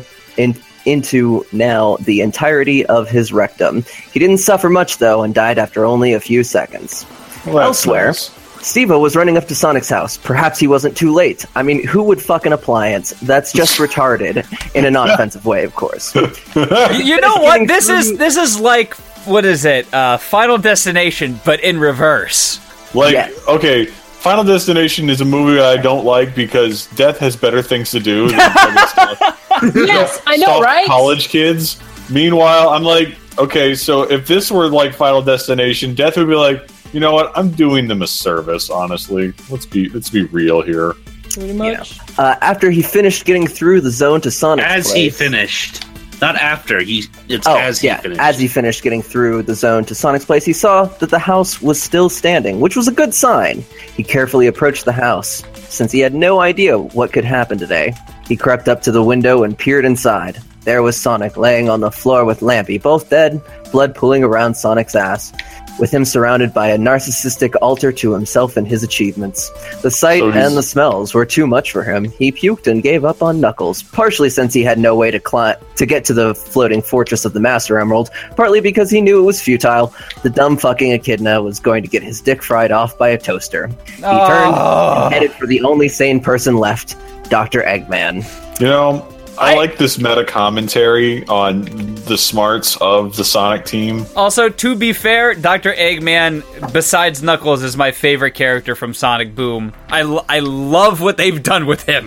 the entirety of his rectum. He didn't suffer much, though, and died after only a few seconds. Well, Elsewhere, nice. Steve-O was running up to Sonic's house. Perhaps he wasn't too late. I mean, who would fuck an appliance? That's just retarded, in a non-offensive way, of course. You know what? This is like, what is it? Final Destination, but in reverse. Okay, Final Destination is a movie I don't like because death has better things to do than Yes, I know, right? College kids. Meanwhile, I'm like, okay, so if this were like Final Destination, death would be like, you know what? I'm doing them a service, honestly. Let's be real here. Pretty much. After he finished getting through the zone to Sonic's As place, he finished. Not after. As he finished. As he finished getting through the zone to Sonic's place, he saw that the house was still standing, which was a good sign. He carefully approached the house, since he had no idea what could happen today. He crept up to the window and peered inside. There was Sonic laying on the floor with Lampy, both dead, blood pooling around Sonic's ass, with him surrounded by a narcissistic altar to himself and his achievements. The sight and the smells were too much for him. He puked and gave up on Knuckles, partially since he had no way to get to the floating fortress of the Master Emerald, partly because he knew it was futile. The dumb fucking echidna was going to get his dick fried off by a toaster. He turned and headed for the only sane person left, Dr. Eggman. You know, I like this meta commentary on the smarts of the Sonic team. Also, to be fair, Dr. Eggman, besides Knuckles, is my favorite character from Sonic Boom. I love what they've done with him.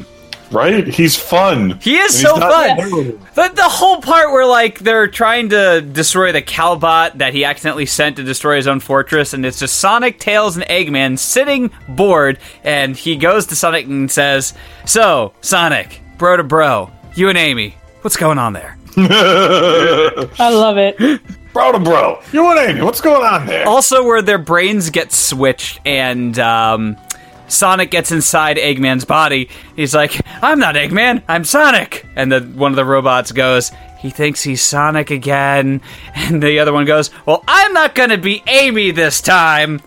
Right? He's fun. He is And so he's not fun. terrible. The whole part where like they're trying to destroy the Calbot that he accidentally sent to destroy his own fortress, and it's just Sonic, Tails, and Eggman sitting bored, and he goes to Sonic and says, "So, Sonic, bro to bro, you and Amy, what's going on there?" I love it. Bro to bro, you and Amy, what's going on there? Also, where their brains get switched and Sonic gets inside Eggman's body. He's like, "I'm not Eggman, I'm Sonic." And one of the robots goes, "He thinks he's Sonic again." And the other one goes, "Well, I'm not gonna be Amy this time."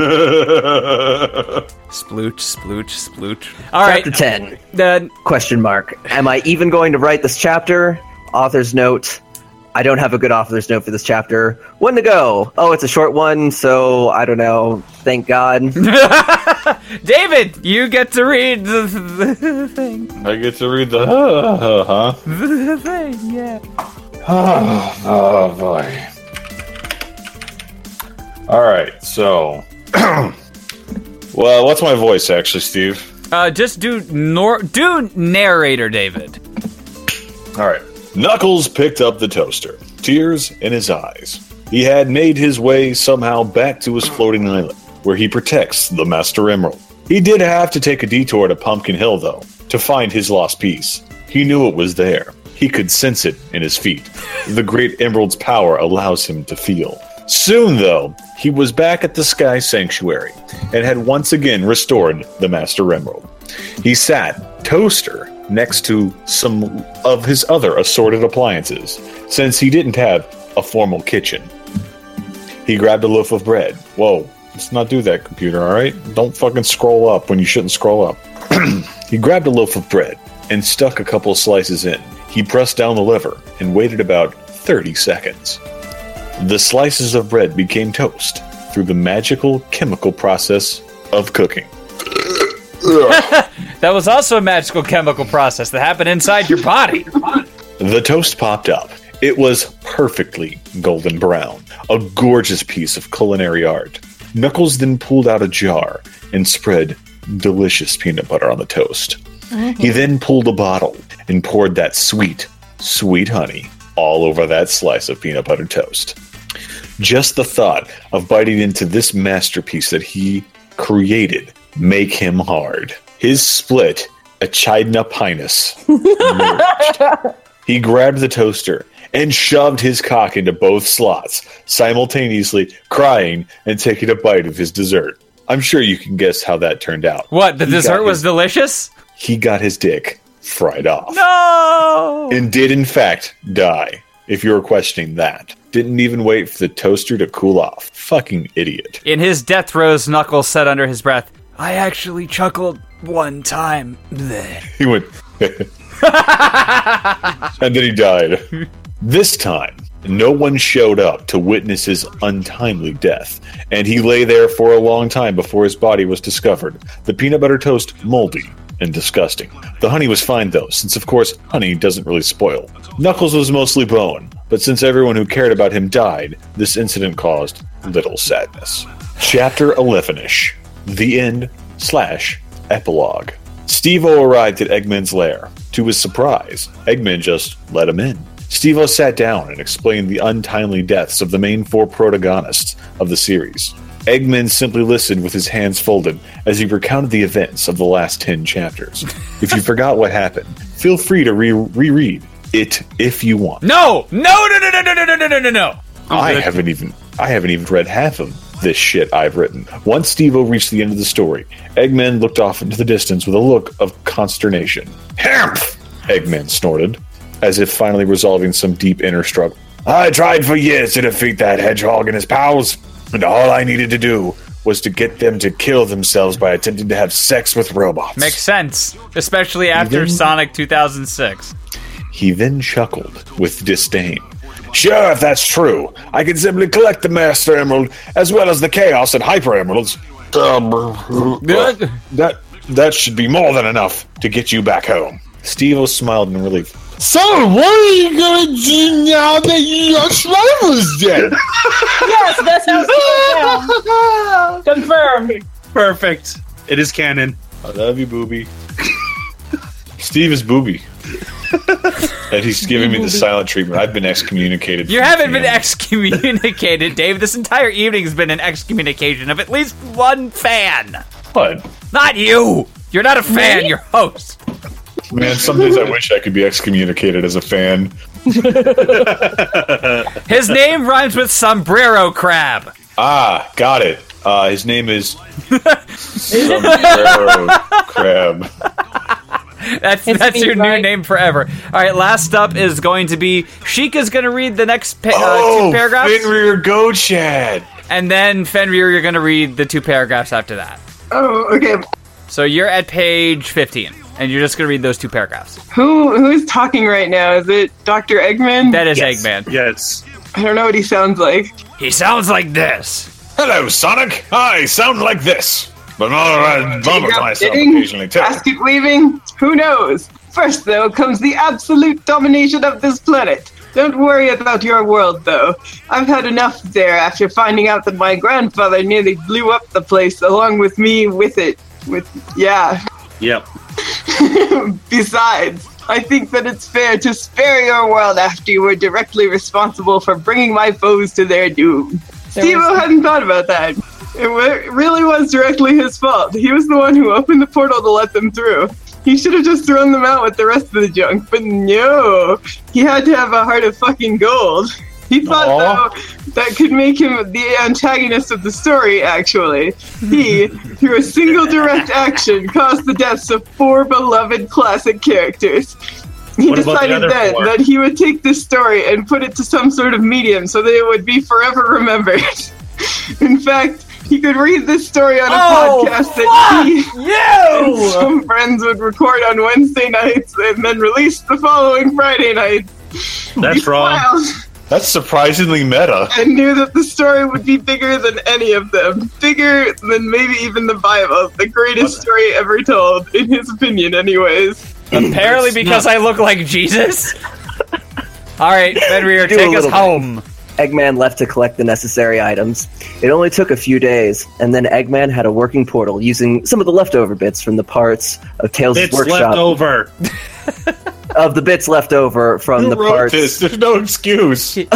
Splooch, splooch, splooch. All right. Chapter 10. Question mark. Am I even going to write this chapter? Author's note. I don't have a good author's note for this chapter. When to go? Oh, it's a short one, so I don't know. Thank God. David, you get to read the thing. I get to read the The thing, yeah. Oh boy. All right, so well, what's my voice actually, Steve? Just do narrator, David. All right. Knuckles picked up the toaster, tears in his eyes. He had made his way somehow back to his floating island, where he protects the Master Emerald. He did have to take a detour to Pumpkin Hill, though, to find his lost piece. He knew it was there. He could sense it in his feet. The Great Emerald's power allows him to feel. Soon, though, he was back at the Sky Sanctuary and had once again restored the Master Emerald. He sat, toaster, next to some of his other assorted appliances, since he didn't have a formal kitchen. He grabbed a loaf of bread. Whoa, let's not do that, computer, alright? Don't fucking scroll up when you shouldn't scroll up. He grabbed a loaf of bread and stuck a couple of slices in. He pressed down the lever and waited about 30 seconds. The slices of bread became toast through the magical chemical process of cooking. That was also a magical chemical process that happened inside your body. The toast popped up. It was perfectly golden brown, a gorgeous piece of culinary art. Knuckles then pulled out a jar and spread delicious peanut butter on the toast. He then pulled a bottle and poured that sweet, sweet honey all over that slice of peanut butter toast. Just the thought of biting into this masterpiece that he created make him hard. His split echidna pinus emerged. He grabbed the toaster and shoved his cock into both slots, simultaneously crying and taking a bite of his dessert. I'm sure you can guess how that turned out. What, the dessert was delicious? He got his dick fried off. No! And did, in fact, die, if you were questioning that. Didn't even wait for the toaster to cool off. Fucking idiot. In his death throes, Knuckles said under his breath, "I actually chuckled one time." He went... and then he died. This time, no one showed up to witness his untimely death, and he lay there for a long time before his body was discovered. The peanut butter toast moldy and disgusting. The honey was fine though, since of course honey doesn't really spoil. Knuckles was mostly bone, but since everyone who cared about him died, this incident caused little sadness. Chapter 11-ish. The End/Epilogue. Steve-O arrived at Eggman's lair. To his surprise, Eggman just let him in. Steve-O sat down and explained the untimely deaths of the main four protagonists of the series. Eggman simply listened with his hands folded as he recounted the events of the last 10 chapters. If you forgot what happened, feel free to reread it if you want. No! I haven't even read half of this shit I've written. Once Steve-O reached the end of the story, Eggman looked off into the distance with a look of consternation. "Hamph!" Eggman snorted, as if finally resolving some deep inner struggle. "I tried for years to defeat that hedgehog and his pals, and all I needed to do was to get them to kill themselves by attempting to have sex with robots." Makes sense, especially after Sonic 2006. He then chuckled with disdain. "Sure, if that's true, I can simply collect the Master Emerald as well as the Chaos and Hyper Emeralds. That should be more than enough to get you back home." Steve-O smiled in relief. "So, what are you gonna do now that your slave is dead?" Yes, that's how it's going down. Confirmed. Perfect. It is canon. I love you, booby. Steve is Booby. And he's giving me the silent treatment. I've been excommunicated. You haven't been excommunicated, Dave. This entire evening's been an excommunication of at least one fan. What? Not you. You're not a fan. You're host. Man, some days I wish I could be excommunicated as a fan. His name rhymes with sombrero crab. Ah, got it. His name is Sombrero Crab. That's your new name forever. All right, last up is going to be Sheikah's going to read the next 2 paragraphs. Fenrir Go Chad. And then Fenrir, you're going to read the 2 paragraphs after that. Oh, okay. So you're at page 15, and you're just going to read those 2 paragraphs. Who is talking right now? Is it Dr. Eggman? That is Eggman. Yes. I don't know what he sounds like. He sounds like this. Hello, Sonic. I sound like this. But not Take up myself knitting, occasionally too. basket weaving? Who knows? First, though, comes the absolute domination of this planet. Don't worry about your world, though. I've had enough there after finding out that my grandfather nearly blew up the place along with me with it. Yep. Besides, I think that it's fair to spare your world after you were directly responsible for bringing my foes to their doom. Steve-O hadn't thought about that. It really was directly his fault. He was the one who opened the portal to let them through. He should have just thrown them out with the rest of the junk, but no. He had to have a heart of fucking gold. He thought, though, that could make him the antagonist of the story, actually. He, through a single direct action, caused the deaths of 4 beloved classic characters. He decided then that he would take this story and put it to some sort of medium so that it would be forever remembered. In fact, he could read this story on a podcast that he and some friends would record on Wednesday nights and then release the following Friday night. That's wrong. That's surprisingly meta. And knew that the story would be bigger than any of them. Bigger than maybe even the Bible. The greatest story ever told, in his opinion anyways. Apparently because I look like Jesus? Alright, Fenrir, take us home. Eggman left to collect the necessary items. It only took a few days, and then Eggman had a working portal using some of the leftover bits from the parts of Tails' workshop. Leftover. Of the bits left over from the parts. There's no excuse. Of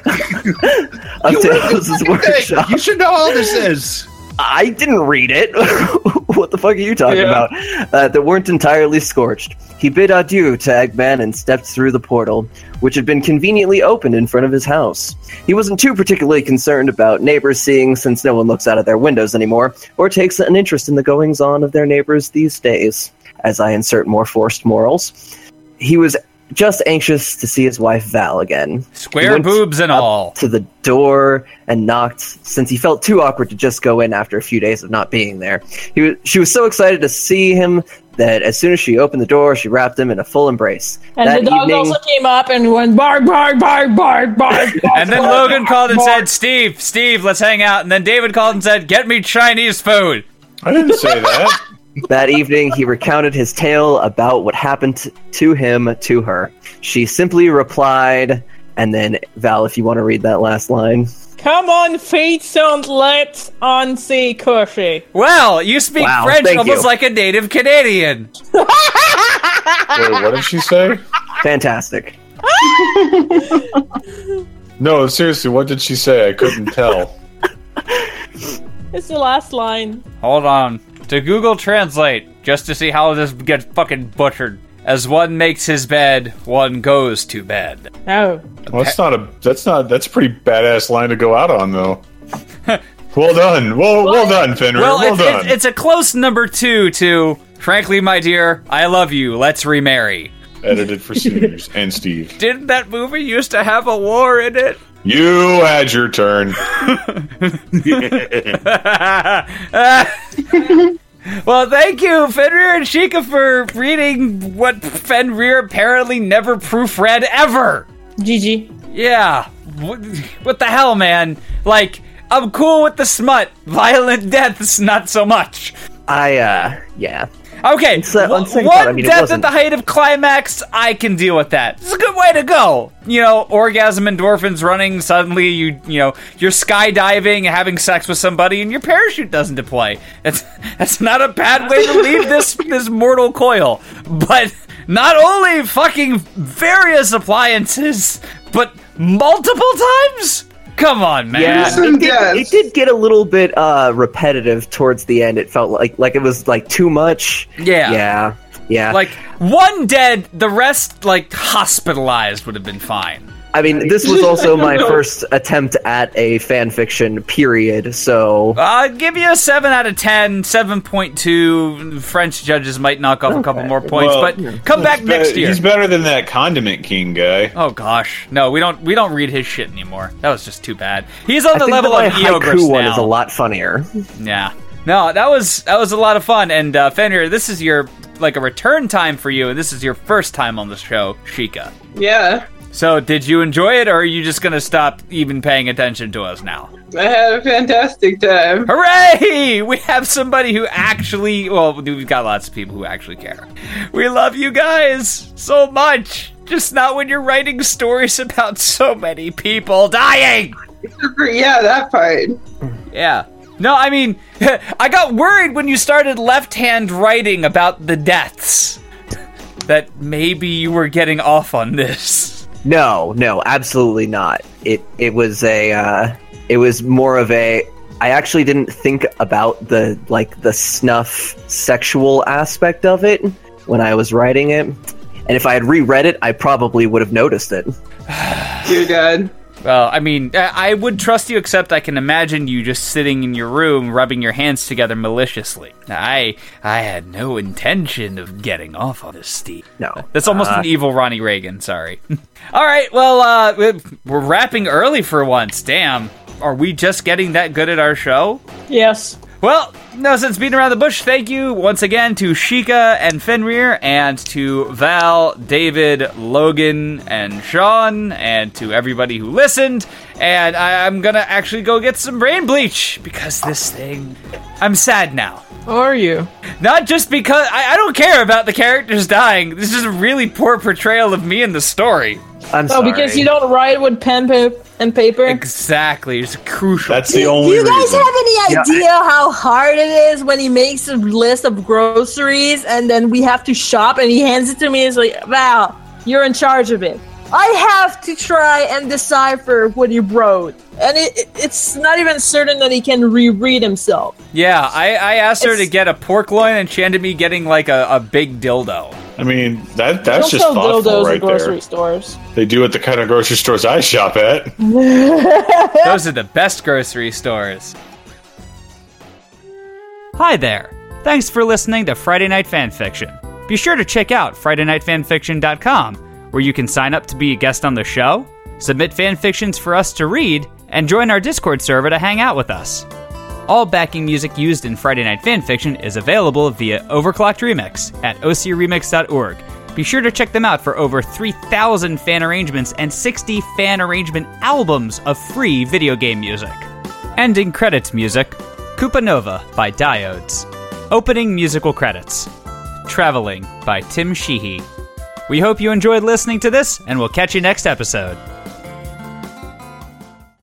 Tails' workshop. You should know all this is. I didn't read it. What the fuck are you talking about? That weren't entirely scorched. He bid adieu to Eggman and stepped through the portal, which had been conveniently opened in front of his house. He wasn't too particularly concerned about neighbors seeing, since no one looks out of their windows anymore, or takes an interest in the goings-on of their neighbors these days, as I insert more forced morals. He was just anxious to see his wife Val again. Square boobs and all. To the door and knocked, since he felt too awkward to just go in after a few days of not being there. She was so excited to see him that as soon as she opened the door, she wrapped him in a full embrace. And that the dog also came up and went bark, bark, bark, bark, bark. And then Logan called and said, Steve, let's hang out. And then David called and said, get me Chinese food. I didn't say that. That evening, he recounted his tale about what happened to him to her. She simply replied, and then, Val, if you want to read that last line. Come on, feet, don't let on see cushy. Well, you speak French almost like a native Canadian. Wait, what did she say? Fantastic. No, seriously, what did she say? I couldn't tell. It's the last line. Hold on. To Google Translate, just to see how this gets fucking butchered. As one makes his bed, one goes to bed. Oh. Well, that's a pretty badass line to go out on, though. Well done. Well done, Fenrir. Well done. It's a close number 2 to, frankly, my dear, I love you, let's remarry. Edited for seniors and Steve. Didn't that movie used to have a war in it? You had your turn. Well, thank you, Fenrir and Sheikah, for reading what Fenrir apparently never proofread ever. GG. Yeah. What the hell, man? Like, I'm cool with the smut. Violent deaths, not so much. Yeah. Okay, one death at the height of climax, I can deal with that. It's a good way to go. You know, orgasm endorphins running, suddenly you're skydiving, having sex with somebody, and your parachute doesn't deploy. That's not a bad way to leave this mortal coil. But not only fucking various appliances, but multiple times? Come on, man. Yeah, it did get a little bit repetitive towards the end. It felt like it was like too much. Yeah. Yeah. Like, one dead, the rest, like, hospitalized would have been fine. I mean, this was also my first attempt at a fan fiction, period, so... I'd give you a 7 out of 10, 7.2. French judges might knock off a couple more points, but come back next year. He's better than that Condiment King guy. Oh, gosh. No, we don't read his shit anymore. That was just too bad. He's on the level of Eogris now. The haiku one is a lot funnier. Yeah. No, that was a lot of fun, and Fenrir, this is your, like, a return time for you, and this is your first time on the show, Sheikah. Yeah. So, did you enjoy it, or are you just going to stop even paying attention to us now? I had a fantastic time. Hooray! We have somebody who actually... Well, we've got lots of people who actually care. We love you guys so much. Just not when you're writing stories about so many people dying! Yeah, that part. Yeah. No, I mean, I got worried when you started left-hand writing about the deaths. That maybe you were getting off on this. No, absolutely not. It was more of a... I actually didn't think about the snuff sexual aspect of it when I was writing it. And if I had reread it, I probably would have noticed it. Dear God. Well, I mean, I would trust you, except I can imagine you just sitting in your room, rubbing your hands together maliciously. I had no intention of getting off on this, Steve. No. That's almost an evil Ronnie Reagan, sorry. All right, well, we're wrapping early for once. Damn. Are we just getting that good at our show? Yes. Well, no sense beating around the bush. Thank you once again to Sheikah and Fenrir, and to Val, David, Logan, and Sean, and to everybody who listened. And I'm gonna actually go get some brain bleach, because this thing... I'm sad now. Are you? Not just because... I don't care about the characters dying. This is a really poor portrayal of me in the story. I'm sorry. Oh, because you don't write with pen and paper? Exactly. It's crucial. That's the only Do you guys reason. have any idea how hard it is when he makes a list of groceries and then we have to shop and he hands it to me and it's like, Val, you're in charge of it. I have to try and decipher what he wrote. And it's not even certain that he can reread himself. Yeah, I asked her to get a pork loin and she ended me getting like a big dildo. I mean, that's Don't just sell thoughtful dildos right at grocery there. stores. They do at the kind of grocery stores I shop at. Those are the best grocery stores. Hi there. Thanks for listening to Friday Night Fanfiction. Be sure to check out FridayNightFanfiction.com, where you can sign up to be a guest on the show, submit fanfictions for us to read, and join our Discord server to hang out with us. All backing music used in Friday Night Fanfiction is available via Overclocked Remix at ocremix.org. Be sure to check them out for over 3,000 fan arrangements and 60 fan arrangement albums of free video game music. Ending credits music, Koopa Nova by Diodes. Opening musical credits, Traveling by Tim Sheehy. We hope you enjoyed listening to this, and we'll catch you next episode.